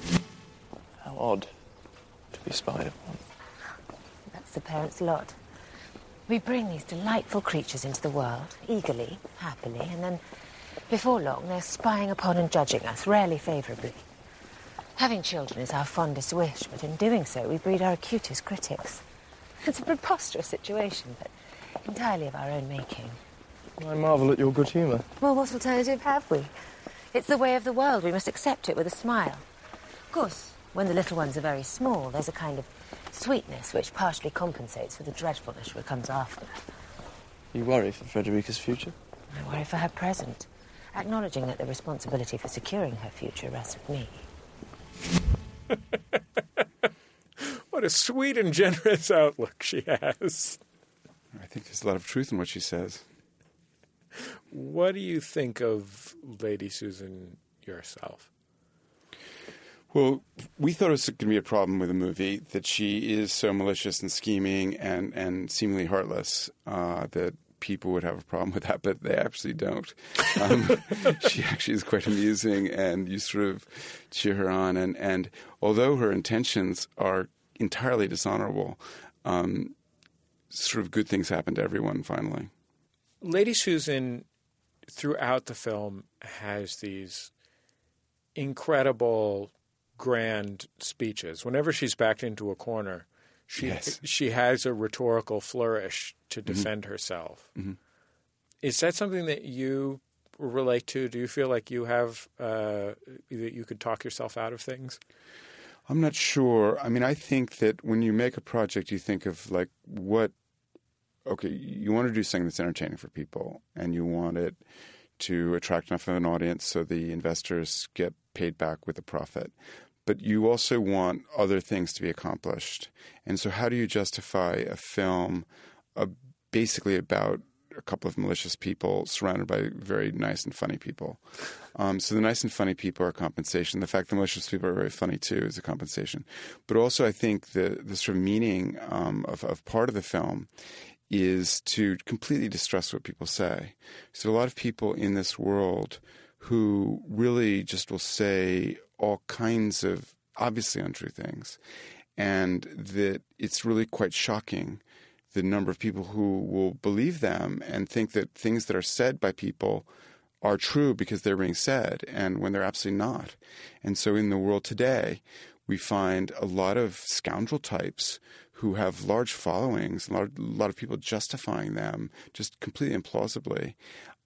How odd to be spied upon. That's the parents' lot. We bring these delightful creatures into the world, eagerly, happily, and then, before long, they're spying upon and judging us, rarely favourably. Having children is our fondest wish, but in doing so, we breed our acutest critics. It's a preposterous situation, but entirely of our own making. I marvel at your good humour. Well, what alternative have we? It's the way of the world. We must accept it with a smile. Of course, when the little ones are very small, there's a kind of sweetness which partially compensates for the dreadfulness which comes after. You worry for Frederica's future? I worry for her present, acknowledging that the responsibility for securing her future rests with me. What a sweet and generous outlook she has. I think there's a lot of truth in what she says. What do you think of Lady Susan yourself? Well, we thought it was going to be a problem with the movie that she is so malicious and scheming and, and seemingly heartless uh, that people would have a problem with that, but they actually don't. Um, she actually is quite amusing, and you sort of cheer her on. And, and although her intentions are entirely dishonorable, um, sort of good things happen to everyone finally. Lady Susan, throughout the film, has these incredible grand speeches. Whenever she's backed into a corner, she yes. she has a rhetorical flourish to defend mm-hmm. herself. Mm-hmm. Is that something that you relate to? Do you feel like you have uh, that you could talk yourself out of things? I'm not sure. I mean, I think that when you make a project, you think of like what. Okay, you want to do something that's entertaining for people, and you want it to attract enough of an audience so the investors get paid back with a profit. But you also want other things to be accomplished. And so how do you justify a film uh, basically about a couple of malicious people surrounded by very nice and funny people? Um, so the nice and funny people are compensation. The fact that malicious people are very funny too is a compensation. But also I think the, the sort of meaning um, of, of part of the film is to completely distrust what people say. So a lot of people in this world who really just will say all kinds of obviously untrue things, and that it's really quite shocking the number of people who will believe them and think that things that are said by people are true because they're being said, and when they're absolutely not. And so in the world today, we find a lot of scoundrel types who have large followings, a lot of, a lot of people justifying them just completely implausibly.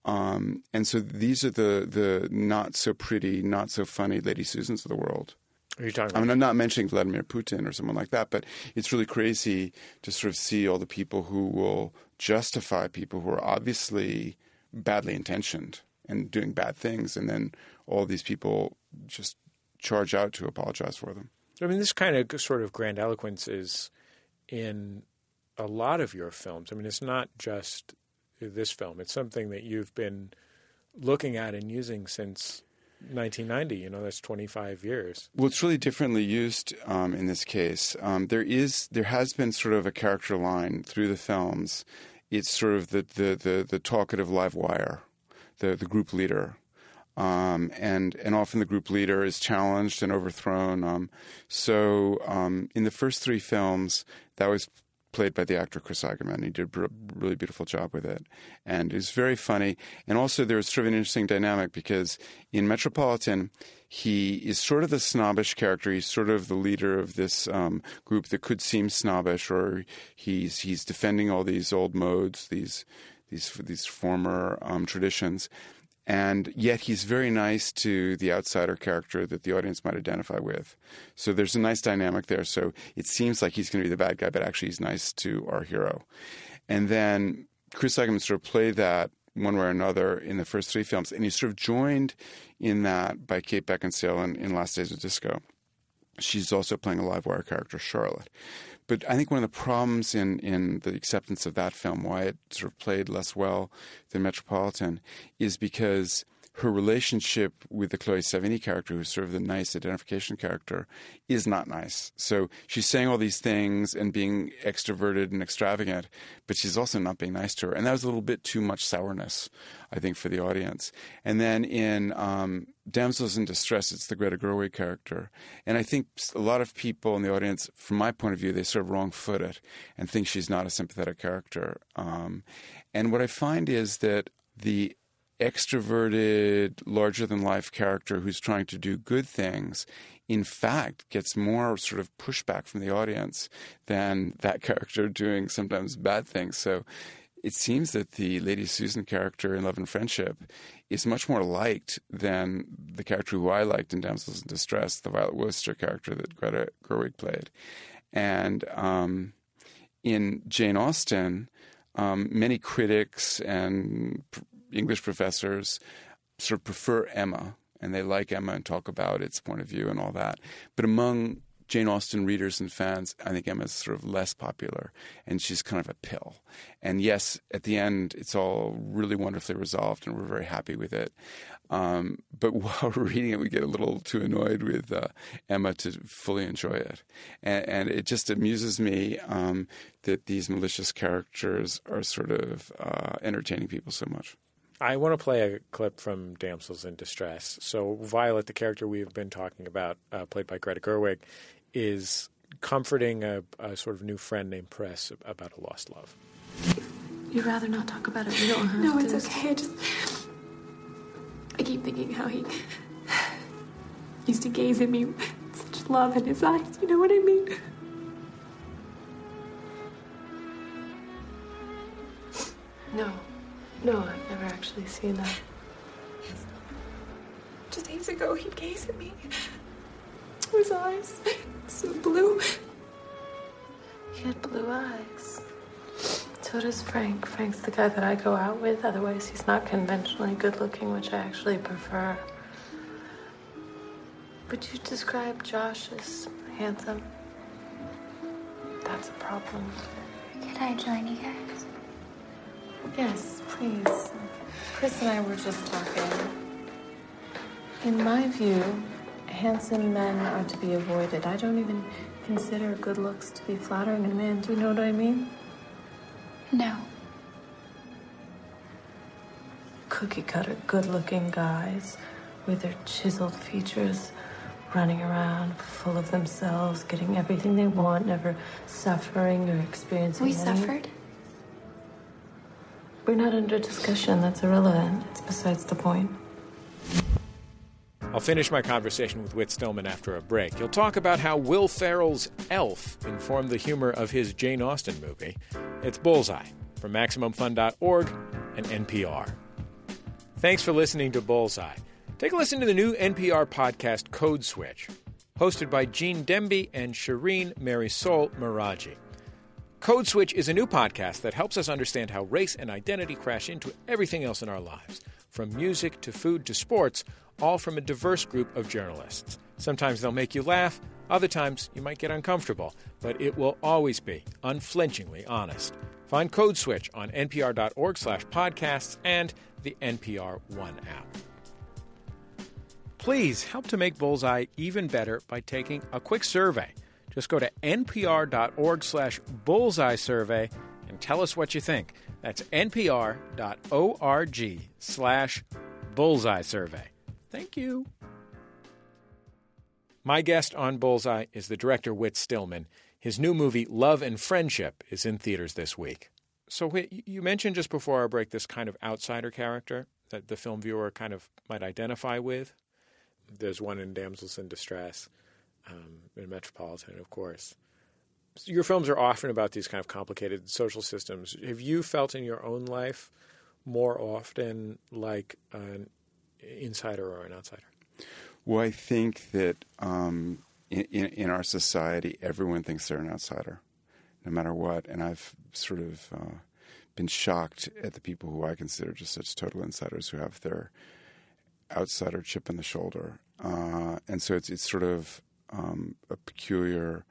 Um, and so these are the, the not so pretty, not so funny Lady Susans of the world. Are you talking about? I mean, I'm not mentioning Vladimir Putin or someone like that, but it's really crazy to sort of see all the people who will justify people who are obviously badly intentioned and doing bad things, and then all these people just charge out to apologize for them. I mean, this kind of sort of grandiloquence is in a lot of your films. I mean, it's not just this film. It's something that you've been looking at and using since nineteen ninety. You know, that's twenty-five years. Well, it's really differently used um, in this case. Um, there is, there has been sort of a character line through the films. It's sort of the the the, the talkative live wire, the the group leader. Um, and and often the group leader is challenged and overthrown. Um, so um, in the first three films, that was played by the actor Chris Eigerman. He did a really beautiful job with it. And it was very funny. And also there was sort of an interesting dynamic because in Metropolitan, he is sort of the snobbish character. He's sort of the leader of this um, group that could seem snobbish, or he's he's defending all these old modes, these these these former um, traditions. And yet he's very nice to the outsider character that the audience might identify with. So there's a nice dynamic there. So it seems like he's going to be the bad guy, but actually he's nice to our hero. And then Chris Eigerman sort of played that one way or another in the first three films. And he's sort of joined in that by Kate Beckinsale in, in Last Days of Disco. She's also playing a live wire character, Charlotte. But I think one of the problems in, in the acceptance of that film, why it sort of played less well than Metropolitan, is because her relationship with the Chloe Sevigny character, who's sort of the nice identification character, is not nice. So she's saying all these things and being extroverted and extravagant, but she's also not being nice to her. And that was a little bit too much sourness, I think, for the audience. And then in um, Damsels in Distress, it's the Greta Gerwig character. And I think a lot of people in the audience, from my point of view, they sort of wrong-foot it and think she's not a sympathetic character. Um, and what I find is that the extroverted, larger-than-life character who's trying to do good things, in fact, gets more sort of pushback from the audience than that character doing sometimes bad things. So it seems that the Lady Susan character in Love and Friendship is much more liked than the character who I liked in Damsels in Distress, the Violet Worcester character that Greta Gerwig played. And um, in Jane Austen, um, many critics and English professors sort of prefer Emma, and they like Emma and talk about its point of view and all that. But among Jane Austen readers and fans, I think Emma's sort of less popular, and she's kind of a pill. And yes, at the end, it's all really wonderfully resolved, and we're very happy with it. Um, but while we're reading it, we get a little too annoyed with uh, Emma to fully enjoy it. And, and it just amuses me um, that these malicious characters are sort of uh, entertaining people so much. I want to play a clip from Damsels in Distress. So Violet, the character we've been talking about, uh, played by Greta Gerwig, is comforting a, a sort of new friend named Press about a lost love. You'd rather not talk about it. You don't have no, to. No, it's okay. I just... I keep thinking how he used to gaze at me with such love in his eyes. You know what I mean? No. No, I've never actually seen that. Just days ago, he'd gaze at me. His eyes, so blue. He had blue eyes. So does Frank. Frank's the guy that I go out with. Otherwise, he's not conventionally good-looking, which I actually prefer. Would you describe Josh as handsome? That's a problem. Could I join you guys? Yes, please. Chris and I were just talking. In my view, handsome men are to be avoided. I don't even consider good looks to be flattering in a man. Do you know what I mean? No. Cookie-cutter, good-looking guys with their chiseled features, running around full of themselves, getting everything they want, never suffering or experiencing We any... suffered? We're not under discussion. That's irrelevant. It's besides the point. I'll finish my conversation with Whit Stillman after a break. He'll talk about how Will Ferrell's Elf informed the humor of his Jane Austen movie. It's Bullseye from Maximum Fun dot org and N P R. Thanks for listening to Bullseye. Take a listen to the new N P R podcast Code Switch. hosted by Gene Demby and Shireen Marisol Meraji. Code Switch is a new podcast that helps us understand how race and identity crash into everything else in our lives, from music to food to sports, all from a diverse group of journalists. Sometimes they'll make you laugh, other times you might get uncomfortable, but it will always be unflinchingly honest. Find Code Switch on npr.org slash podcasts and the N P R One app. Please help to make Bullseye even better by taking a quick survey. Just go to npr.org slash bullseye survey and tell us what you think. That's npr.org slash bullseye survey. Thank you. My guest on Bullseye is the director Whit Stillman. His new movie, Love and Friendship, is in theaters this week. So Whit, you mentioned just before our break this kind of outsider character that the film viewer kind of might identify with. There's one in Damsels in Distress. Um, in Metropolitan, of course. Your films are often about these kind of complicated social systems. Have you felt in your own life more often like an insider or an outsider? Well, I think that um, in, in, in our society, everyone thinks they're an outsider, no matter what. And I've sort of uh, been shocked at the people who I consider just such total insiders who have their outsider chip on the shoulder. Uh, and so it's it's sort of Um, a peculiar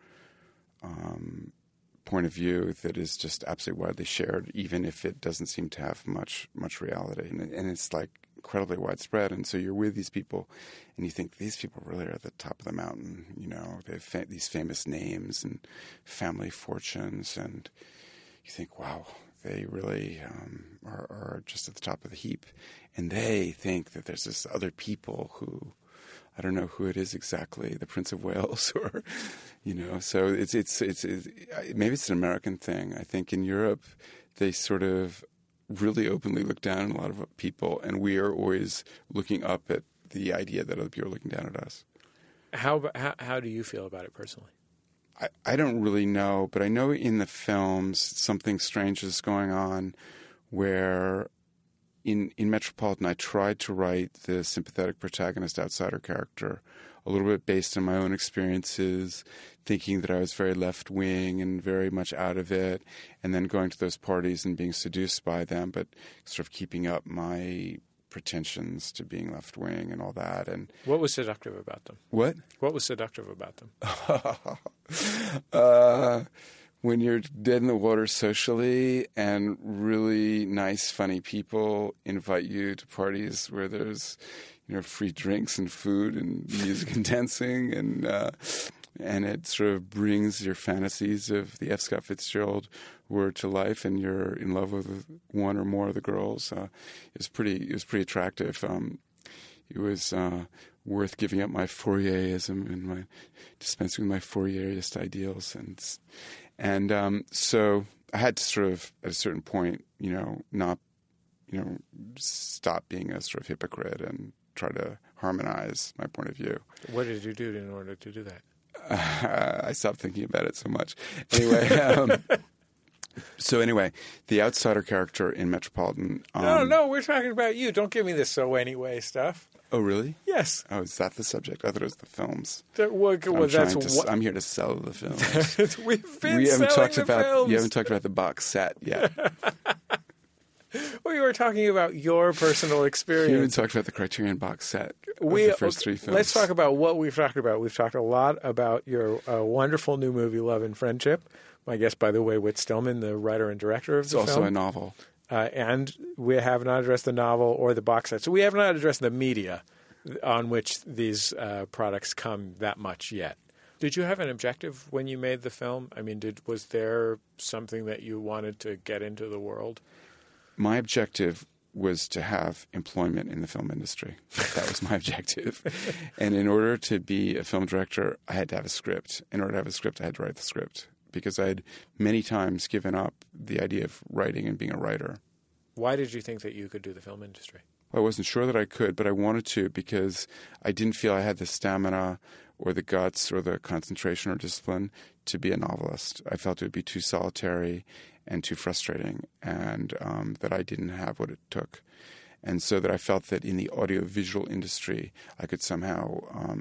um, point of view that is just absolutely widely shared, even if it doesn't seem to have much much reality. And, and it's like incredibly widespread. And so you're with these people, and you think these people really are at the top of the mountain. You know, they have fa- these famous names and family fortunes, and you think, wow, they really um, are, are just at the top of the heap. And they think that there's this other people who, I don't know who it is exactly, the Prince of Wales, or, you know. So it's, it's it's it's maybe it's an American thing. I think in Europe they sort of really openly look down on a lot of people, and we are always looking up at the idea that other people are looking down at us. How how, how do you feel about it personally? I, I don't really know, but I know in the films something strange is going on where In in Metropolitan, I tried to write the sympathetic protagonist outsider character a little bit based on my own experiences, thinking that I was very left-wing and very much out of it, and then going to those parties and being seduced by them, but sort of keeping up my pretensions to being left-wing and all that. And what was seductive about them? What? What was seductive about them? uh... When you're dead in the water socially and really nice, funny people invite you to parties where there's, you know, free drinks and food and music and dancing, and uh, and it sort of brings your fantasies of the F. Scott Fitzgerald word to life, and you're in love with one or more of the girls. Uh, it was pretty. It was pretty attractive. Um, it was uh, worth giving up my Fourierism and my dispensing with my Fourierist ideals, and. And um, so I had to sort of, at a certain point, you know, not, you know, stop being a sort of hypocrite and try to harmonize my point of view. What did you do in order to do that? Uh, I stopped thinking about it so much. Anyway, um, so anyway, the outsider character in Metropolitan. Um, no, no, we're talking about you. Don't give me this so anyway stuff. Oh, really? Yes. Oh, is that the subject? I thought it was the films. That, well, well, that's to, what... I'm here to sell the films. We've been we haven't selling talked the about, films. You haven't talked about the box set yet. Well, you were talking about your personal experience. You haven't taled about the Criterion box set of we, the first three films. Let's talk about what we've talked about. We've talked a lot about your uh, wonderful new movie, Love and Friendship. My guest, by the way, Whit Stillman, the writer and director of the film. It's also a novel. Uh, and we have not addressed the novel or the box set. So we have not addressed the media on which these uh, products come that much yet. Did you have an objective when you made the film? I mean, did was there something that you wanted to get into the world? My objective was to have employment in the film industry. That was my objective. And in order to be a film director, I had to have a script. In order to have a script, I had to write the script, because I had many times given up the idea of writing and being a writer. Why did you think that you could do the film industry? I wasn't sure that I could, but I wanted to, because I didn't feel I had the stamina or the guts or the concentration or discipline to be a novelist. I felt it would be too solitary and too frustrating, and um, that I didn't have what it took. And so that I felt that in the audiovisual industry, I could somehow um,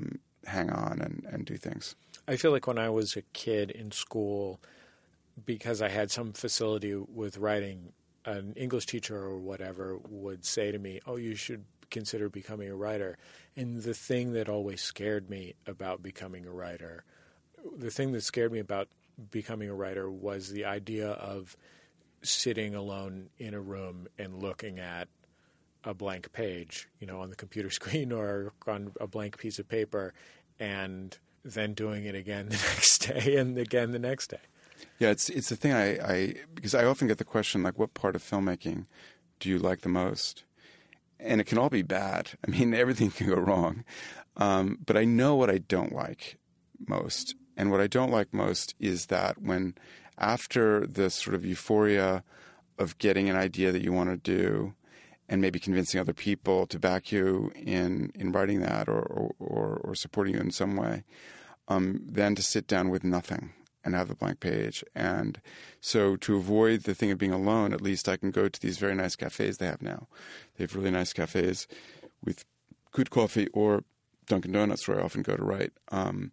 hang on and, and do things. I feel like when I was a kid in school, because I had some facility with writing, an English teacher or whatever would say to me, oh, you should consider becoming a writer. And the thing that always scared me about becoming a writer, the thing that scared me about becoming a writer was the idea of sitting alone in a room and looking at a blank page, you know, on the computer screen or on a blank piece of paper, and then doing it again the next day and again the next day. Yeah, it's it's the thing I, I because I often get the question, like, what part of filmmaking do you like the most? And it can all be bad. I mean, everything can go wrong. Um, but I know what I don't like most. And what I don't like most is that when after the sort of euphoria of getting an idea that you want to do and maybe convincing other people to back you in, in writing that or, or, or supporting you in some way, um, then to sit down with nothing and have the blank page. And so to avoid the thing of being alone, at least I can go to these very nice cafes they have now. They have really nice cafes with good coffee, or Dunkin' Donuts, where I often go to write. Um,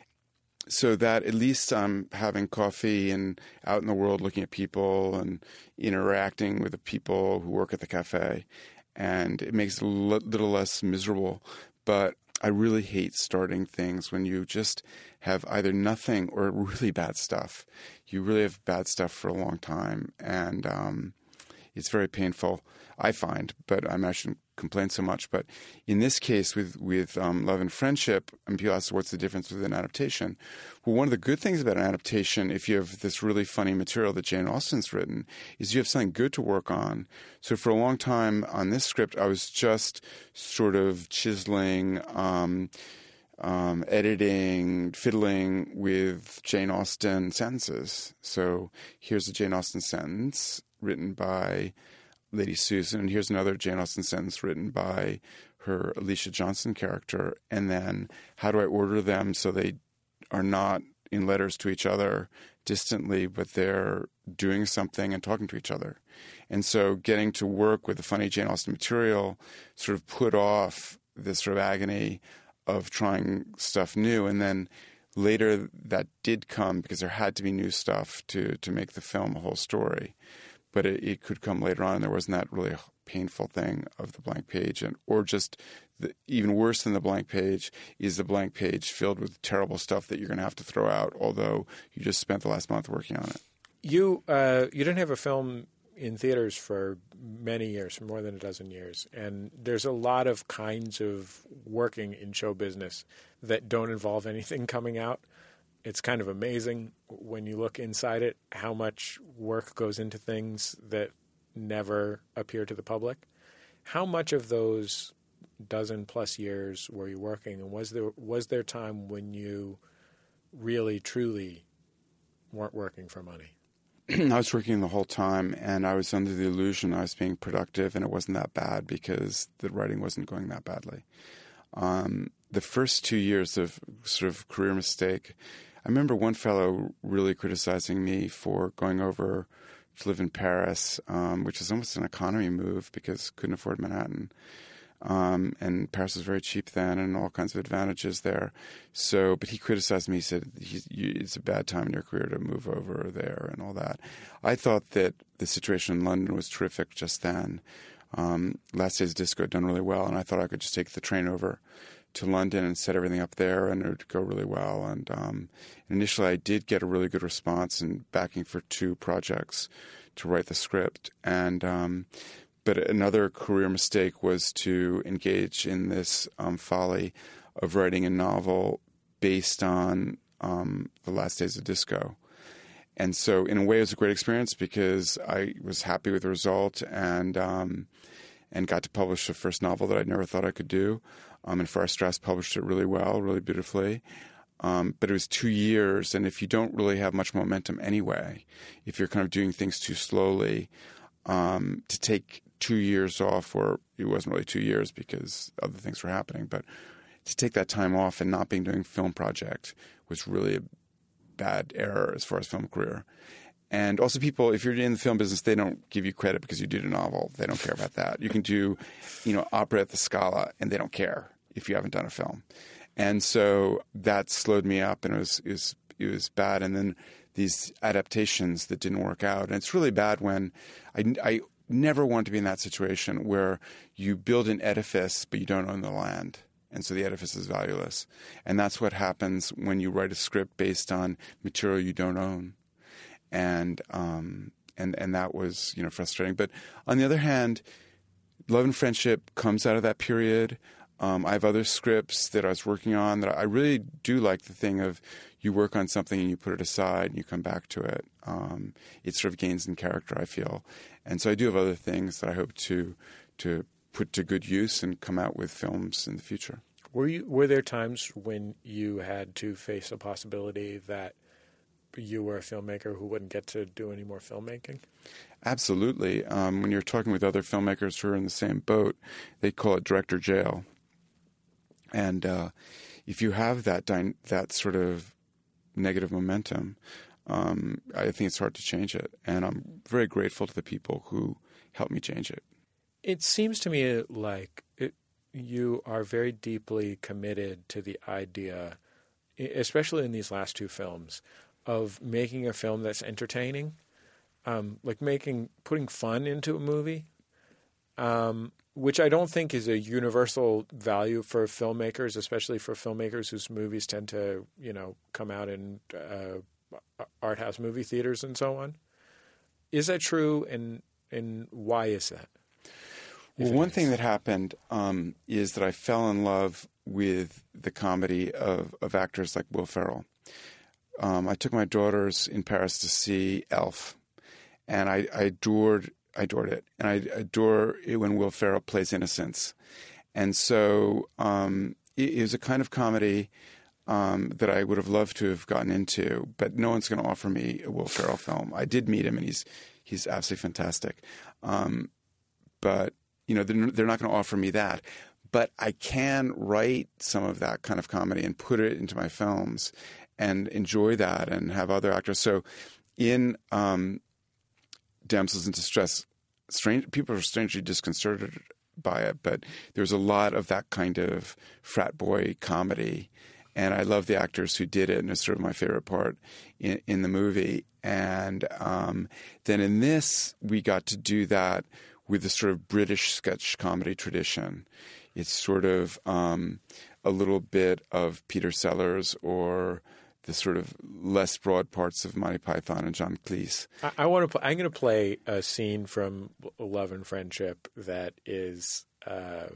so that at least I'm having coffee and out in the world looking at people and interacting with the people who work at the cafe. And it makes it a little less miserable. But I really hate starting things when you just have either nothing or really bad stuff. You really have bad stuff for a long time, and um, it's very painful, I find, but I shouldn't complain so much. But in this case with, with um, Love and Friendship, and people ask what's the difference with an adaptation. Well, one of the good things about an adaptation, if you have this really funny material that Jane Austen's written, is you have something good to work on. So for a long time on this script, I was just sort of chiseling, um, um, editing, fiddling with Jane Austen sentences. So here's a Jane Austen sentence written by Lady Susan, and here's another Jane Austen sentence written by her Alicia Johnson character, and then how do I order them so they are not in letters to each other distantly, but they're doing something and talking to each other. And so getting to work with the funny Jane Austen material sort of put off this sort of agony of trying stuff new, and then later that did come because there had to be new stuff to, to make the film a whole story. But it, it could come later on. There wasn't that really painful thing of the blank page. And or just the, even worse than the blank page is the blank page filled with terrible stuff that you're going to have to throw out, although you just spent the last month working on it. You uh, you didn't have a film in theaters for many years, for more than a dozen years. And there's a lot of kinds of working in show business that don't involve anything coming out. It's kind of amazing when you look inside it how much work goes into things that never appear to the public. How much of those dozen plus years were you working, and was there was there time when you really truly weren't working for money? I was working the whole time, and I was under the illusion I was being productive, and it wasn't that bad because the writing wasn't going that badly. Um, the first two years of sort of career mistake, I remember one fellow really criticizing me for going over to live in Paris, um, which was almost an economy move because couldn't afford Manhattan. Um, and Paris was very cheap then and all kinds of advantages there. So, but he criticized me. He said, he, you, it's a bad time in your career to move over there and all that. I thought that the situation in London was terrific just then. Um, Last Days of Disco had done really well, and I thought I could just take the train over to London and set everything up there, and it would go really well. And um, initially I did get a really good response and backing for two projects to write the script. And um, but another career mistake was to engage in this um, folly of writing a novel based on um, The Last Days of Disco. And so in a way it was a great experience because I was happy with the result and um, and got to publish the first novel that I never thought I could do. Um, and Farrar Straus published it really well, really beautifully. Um, but it was two years, and if you don't really have much momentum anyway, if you're kind of doing things too slowly, um, to take two years off, or it wasn't really two years because other things were happening, but to take that time off and not being doing a film project was really a bad error as far as film career. And also people, if you're in the film business, they don't give you credit because you did a novel. They don't care about that. You can do, you know, opera at the Scala, and they don't care if you haven't done a film. And so that slowed me up, and it was, it was, it was bad. And then these adaptations that didn't work out. And it's really bad when I, I never want to be in that situation where you build an edifice, but you don't own the land. And so the edifice is valueless. And that's what happens when you write a script based on material you don't own. And um, and and that was, you know, frustrating. But on the other hand, Love and Friendship comes out of that period. Um, I have other scripts that I was working on that I really do like the thing of you work on something and you put it aside and you come back to it. Um, it sort of gains in character, I feel. And so I do have other things that I hope to to put to good use and come out with films in the future. Were you were there times when you had to face a possibility that you were a filmmaker who wouldn't get to do any more filmmaking? Absolutely. Um, when you're talking with other filmmakers who are in the same boat, they call it director jail. And uh, if you have that dy- that sort of negative momentum, um, I think it's hard to change it. And I'm very grateful to the people who helped me change it. It seems to me like it, you are very deeply committed to the idea, especially in these last two films, of making a film that's entertaining, um, like making putting fun into a movie, um, which I don't think is a universal value for filmmakers, especially for filmmakers whose movies tend to, you know, come out in uh, art house movie theaters and so on. Is that true, and and why is that? Well, one thing that happened um, is that I fell in love with the comedy of, of actors like Will Ferrell. Um, I took my daughters in Paris to see Elf, and I, I adored I adored it. And I adore it when Will Ferrell plays innocence. And so um, it, it was a kind of comedy um, that I would have loved to have gotten into, but no one's going to offer me a Will Ferrell film. I did meet him, and he's he's absolutely fantastic. Um, but, you know, they're, they're not going to offer me that. But I can write some of that kind of comedy and put it into my films and enjoy that and have other actors. So in um, Damsels in Distress, strange, people are strangely disconcerted by it, but there's a lot of that kind of frat boy comedy. And I love the actors who did it, and it's sort of my favorite part in, in the movie. And um, then in this, we got to do that with the sort of British sketch comedy tradition. It's sort of um, a little bit of Peter Sellers or the sort of less broad parts of Monty Python and John Cleese. I, I want to. Pl- I'm going to play a scene from Love and Friendship that is uh,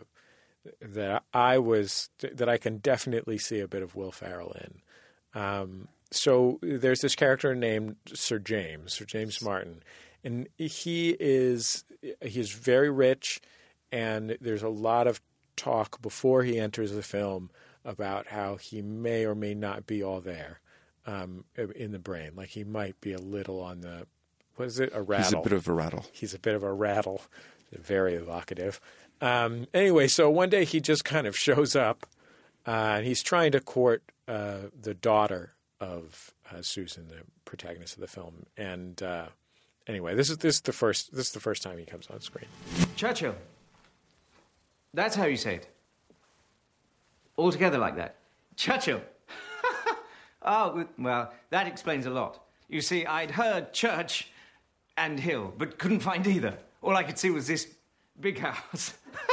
that I was that I can definitely see a bit of Will Ferrell in. Um, so there's this character named Sir James, Sir James Martin, and he is he's very rich, and there's a lot of talk before he enters the film about how he may or may not be all there um, in the brain. Like he might be a little on the, what is it, a rattle. He's a bit of a rattle. He's a bit of a rattle. Very evocative. Um, anyway, so one day he just kind of shows up uh, and he's trying to court uh, the daughter of uh, Susan, the protagonist of the film. And uh, anyway, this is this is the first this is the first time he comes on screen. Churchill. That's how you say it. All together like that. Churchill. Oh, well, that explains a lot. You see, I'd heard church and hill, but couldn't find either. All I could see was this big house.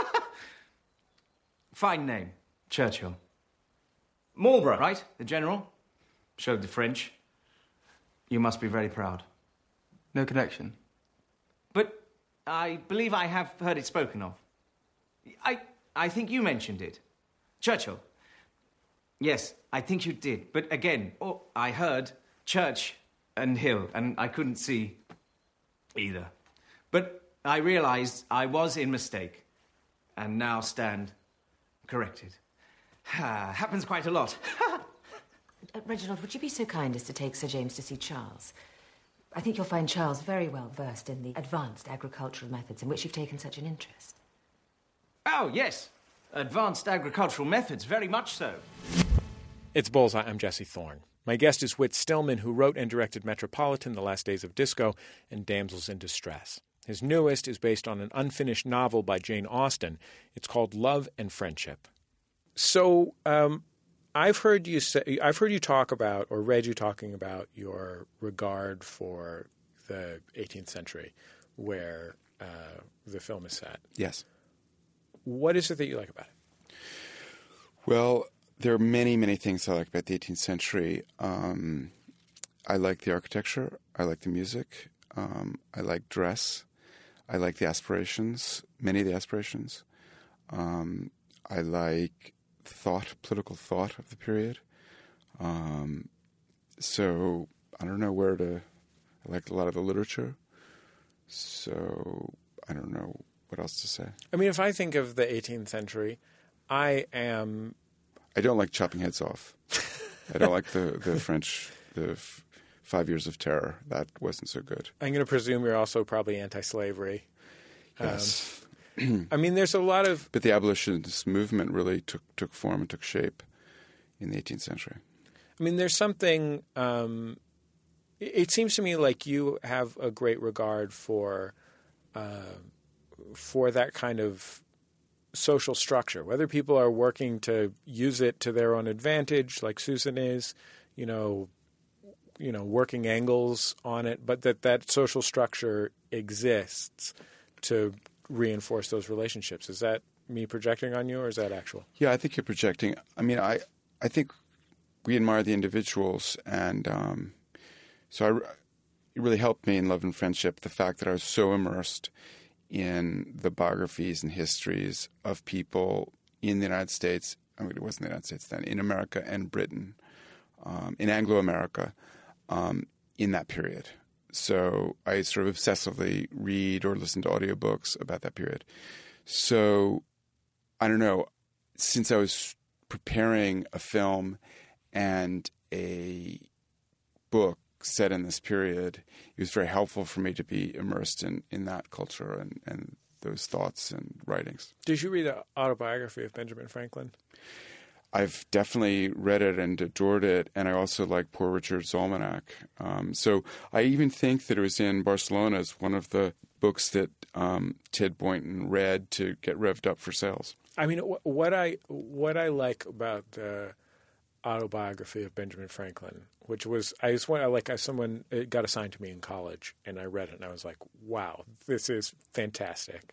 Fine name, Churchill. Marlborough, right? The general? Showed the French. You must be very proud. No connection. But I believe I have heard it spoken of. I, I think you mentioned it. Churchill. Yes, I think you did. But again, oh, I heard church and hill, and I couldn't see either. But I realized I was in mistake, and now stand corrected. Happens quite a lot. uh, Reginald, would you be so kind as to take Sir James to see Charles? I think you'll find Charles very well versed in the advanced agricultural methods in which you've taken such an interest. Oh, yes. Advanced agricultural methods, very much so. It's Bullseye. I'm Jesse Thorne. My guest is Whit Stillman, who wrote and directed Metropolitan, The Last Days of Disco, and Damsels in Distress. His newest is based on an unfinished novel by Jane Austen. It's called Love and Friendship. So um, I've heard you say, I've heard you talk about, or read you talking about your regard for the eighteenth century, where uh, the film is set. Yes. What is it that you like about it? Well, there are many, many things I like about the eighteenth century. Um, I like the architecture. I like the music. Um, I like dress. I like the aspirations, many of the aspirations. Um, I like thought, political thought of the period. Um, so I don't know where to. I like a lot of the literature. So I don't know what else to say. I mean, if I think of the eighteenth century, I am. I don't like chopping heads off. I don't like the, the French, the f- five years of terror. That wasn't so good. I'm going to presume you're also probably anti-slavery. Yes. Um, I mean, there's a lot of... But the abolitionist movement really took, took form and took shape in the eighteenth century. I mean, there's something... Um, it, it seems to me like you have a great regard for uh, for that kind of social structure, whether people are working to use it to their own advantage, like Susan is, you know, you know, working angles on it, but that that social structure exists to reinforce those relationships. Is that me projecting on you, or is that actual? Yeah, I think you're projecting. I mean, I I think we admire the individuals, and um, so I, it really helped me in Love and Friendship, the fact that I was so immersed in the biographies and histories of people in the United States. I mean, it wasn't the United States then, in America and Britain, um, in Anglo-America, um, in that period. So I sort of obsessively read or listen to audiobooks about that period. So I don't know, since I was preparing a film and a book set in this period, it was very helpful for me to be immersed in, in that culture and, and those thoughts and writings. Did you read the autobiography of Benjamin Franklin? I've definitely read it and adored it, and I also like Poor Richard's Almanac. Um, so I even think that it was in Barcelona as one of the books that um, Ted Boynton read to get revved up for sales. I mean, what I what I like about the autobiography of Benjamin Franklin, which was I just went like as someone it got assigned to me in college, and I read it, and I was like, "Wow, this is fantastic."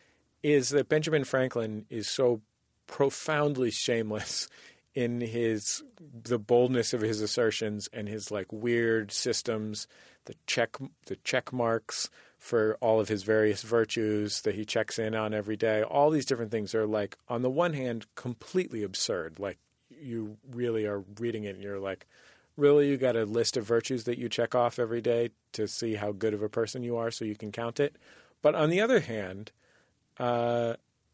Is that Benjamin Franklin is so profoundly shameless in his the boldness of his assertions and his like weird systems, the check the check marks for all of his various virtues that he checks in on every day. All these different things are like, on the one hand, completely absurd. Like you really are reading it and you're like, really, you got a list of virtues that you check off every day to see how good of a person you are so you can count it. But on the other hand, uh,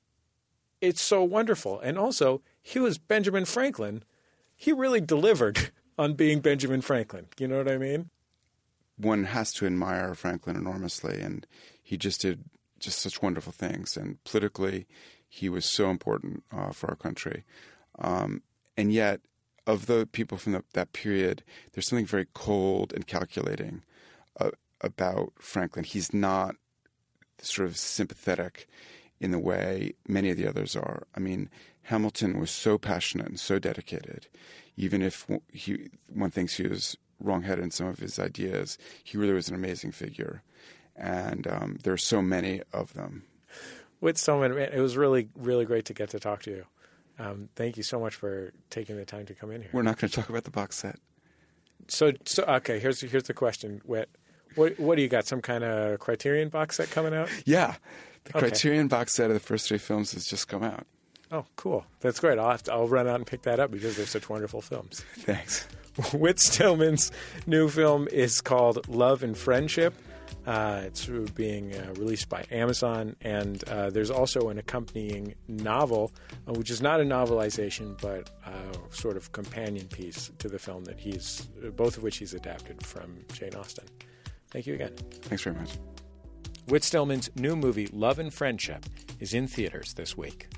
it's so wonderful. And also, he was Benjamin Franklin. He really delivered on being Benjamin Franklin. You know what I mean? One has to admire Franklin enormously, and he just did just such wonderful things. And politically, he was so important uh, for our country. Um, and yet, of the people from the, that period, there's something very cold and calculating uh, about Franklin. He's not sort of sympathetic in the way many of the others are. I mean, Hamilton was so passionate and so dedicated. Even if he, one thinks he was wrong-headed in some of his ideas, he really was an amazing figure. And um, there are so many of them. With so many, it was really, really great to get to talk to you. Um, thank you so much for taking the time to come in here. We're not going to talk about the box set. So, so okay, here's here's the question. What, what, what do you got? Some kind of Criterion box set coming out? Yeah. The Okay. Criterion box set of the first three films has just come out. Oh, cool. That's great. I'll have to, I'll run out and pick that up because they're such wonderful films. Thanks. Whit Stillman's new film is called Love and Friendship. Uh, it's being uh, released by Amazon, and uh, there's also an accompanying novel, uh, which is not a novelization, but a sort of companion piece to the film that he's, both of which he's adapted from Jane Austen. Thank you again. Thanks very much. Whit Stillman's new movie, Love and Friendship, is in theaters this week.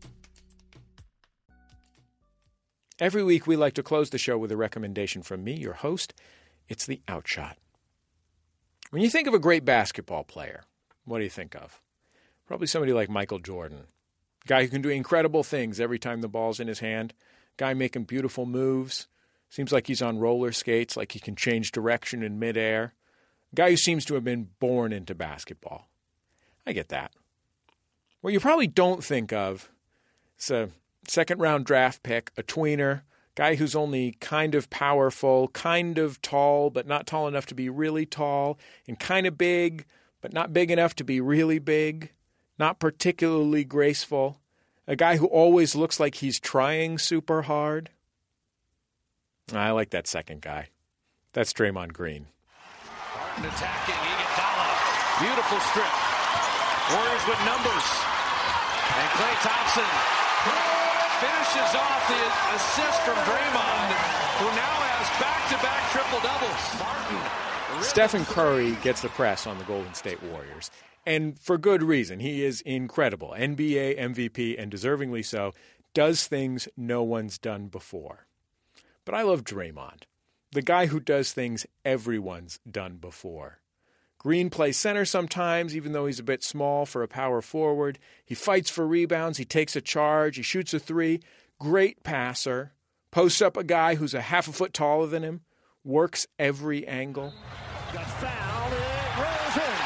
Every week, we like to close the show with a recommendation from me, your host. It's The Outshot. When you think of a great basketball player, what do you think of? Probably somebody like Michael Jordan. A guy who can do incredible things every time the ball's in his hand. Guy making beautiful moves. Seems like he's on roller skates, like he can change direction in midair. Guy who seems to have been born into basketball. I get that. What you probably don't think of is a second-round draft pick, a tweener, guy who's only kind of powerful, kind of tall, but not tall enough to be really tall, and kind of big, but not big enough to be really big, not particularly graceful, a guy who always looks like he's trying super hard. I like that second guy. That's Draymond Green. Martin attacking, Iguodala. Beautiful strip. Warriors with numbers. And Klay Thompson finishes off the assist from Draymond, who now has back-to-back triple-doubles. Martin. Stephen Curry gets the press on the Golden State Warriors. And for good reason. He is incredible. N B A M V P, and deservingly so, does things no one's done before. But I love Draymond, the guy who does things everyone's done before. Green plays center sometimes, even though he's a bit small for a power forward. He fights for rebounds. He takes a charge. He shoots a three. Great passer. Posts up a guy who's a half a foot taller than him. Works every angle. Got fouled. It rolls in.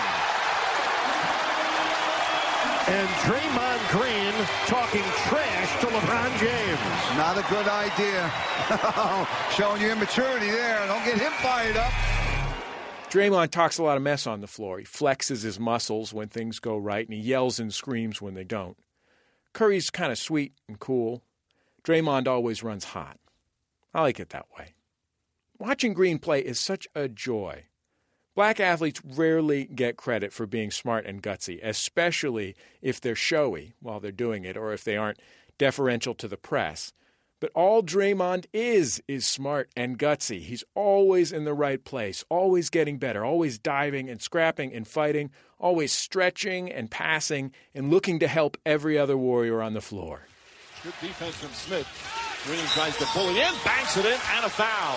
And Draymond Green talking trash to LeBron James. Not a good idea. Showing you immaturity there. Don't get him fired up. Draymond talks a lot of mess on the floor. He flexes his muscles when things go right, and he yells and screams when they don't. Curry's kind of sweet and cool. Draymond always runs hot. I like it that way. Watching Green play is such a joy. Black athletes rarely get credit for being smart and gutsy, especially if they're showy while they're doing it or if they aren't deferential to the press. But all Draymond is is smart and gutsy. He's always in the right place, always getting better, always diving and scrapping and fighting, always stretching and passing and looking to help every other Warrior on the floor. Good defense from Smith. Green tries to pull it in, banks it in, and a foul.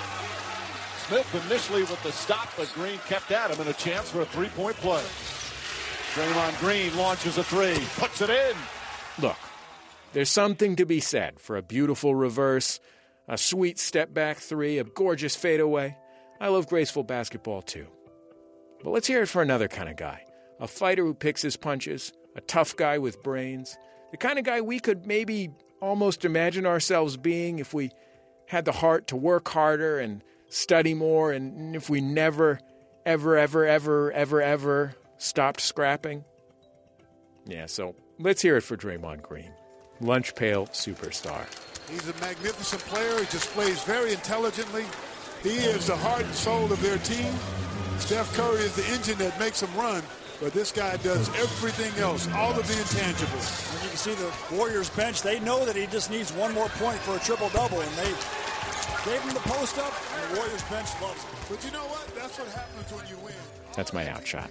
Smith initially with the stop, but Green kept at him and a chance for a three-point play. Draymond Green launches a three, puts it in. Look, there's something to be said for a beautiful reverse, a sweet step-back three, a gorgeous fadeaway. I love graceful basketball too. But let's hear it for another kind of guy, a fighter who picks his punches, a tough guy with brains, the kind of guy we could maybe almost imagine ourselves being if we had the heart to work harder and study more, and if we never, ever, ever, ever, ever, ever stopped scrapping. Yeah, so let's hear it for Draymond Green, lunch pail superstar. He's a magnificent player. He just plays very intelligently. He is the heart and soul of their team. Steph Curry is the engine that makes them run, but this guy does everything else, all of the intangibles. And you can see the Warriors bench, they know that he just needs one more point for a triple-double, and they gave him the post up, and the Warriors bench loves it. But you know what? That's what happens when you win. That's my outshot.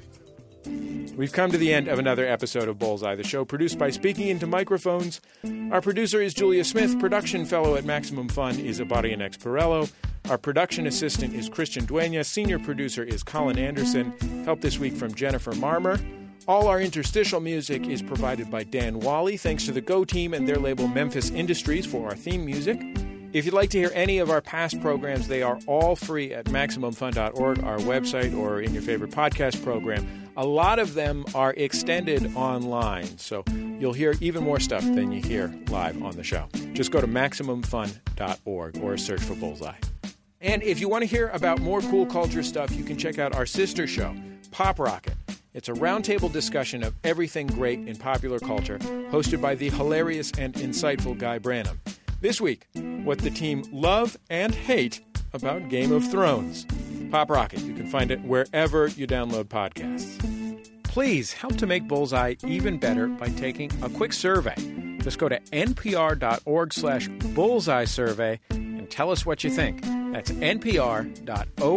We've come to the end of another episode of Bullseye, the show produced by Speaking Into Microphones. Our producer is Julia Smith. Production fellow at Maximum Fun is Abadia Nex Perello. Our production assistant is Christian Dueña. Senior producer is Colin Anderson. Help this week from Jennifer Marmer. All our interstitial music is provided by Dan Wally. Thanks to the Go Team and their label Memphis Industries for our theme music. If you'd like to hear any of our past programs, they are all free at Maximum Fun dot org, our website, or in your favorite podcast program. A lot of them are extended online, so you'll hear even more stuff than you hear live on the show. Just go to Maximum Fun dot org or search for Bullseye. And if you want to hear about more cool culture stuff, you can check out our sister show, Pop Rocket. It's a roundtable discussion of everything great in popular culture, hosted by the hilarious and insightful Guy Branum. This week, what the team love and hate about Game of Thrones. Pop Rocket. You can find it wherever you download podcasts. Please help to make Bullseye even better by taking a quick survey. Just go to npr.org slash bullseye survey and tell us what you think. That's npr.org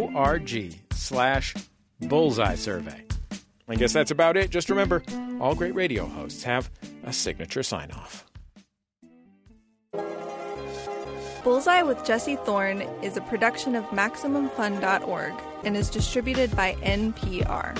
slash bullseye survey. I guess that's about it. Just remember, all great radio hosts have a signature sign-off. Bullseye with Jesse Thorne is a production of Maximum Fun dot org and is distributed by N P R.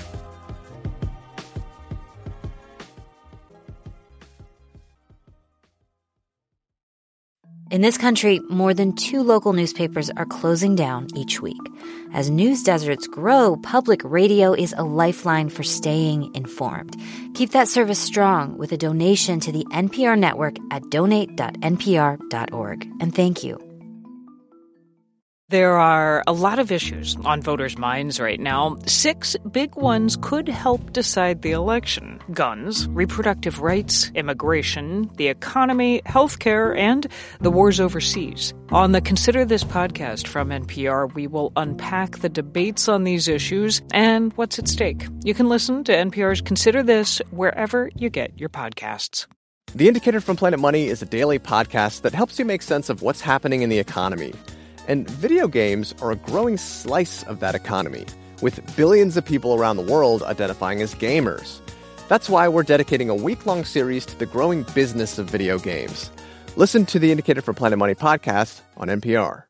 In this country, more than two local newspapers are closing down each week. As news deserts grow, public radio is a lifeline for staying informed. Keep that service strong with a donation to the N P R network at donate dot n p r dot org. And thank you. There are a lot of issues on voters' minds right now. Six big ones could help decide the election: guns, reproductive rights, immigration, the economy, healthcare, and the wars overseas. On the Consider This podcast from N P R, we will unpack the debates on these issues and what's at stake. You can listen to N P R's Consider This wherever you get your podcasts. The Indicator from Planet Money is a daily podcast that helps you make sense of what's happening in the economy. And video games are a growing slice of that economy, with billions of people around the world identifying as gamers. That's why we're dedicating a week-long series to the growing business of video games. Listen to the Indicator from Planet Money podcast on N P R.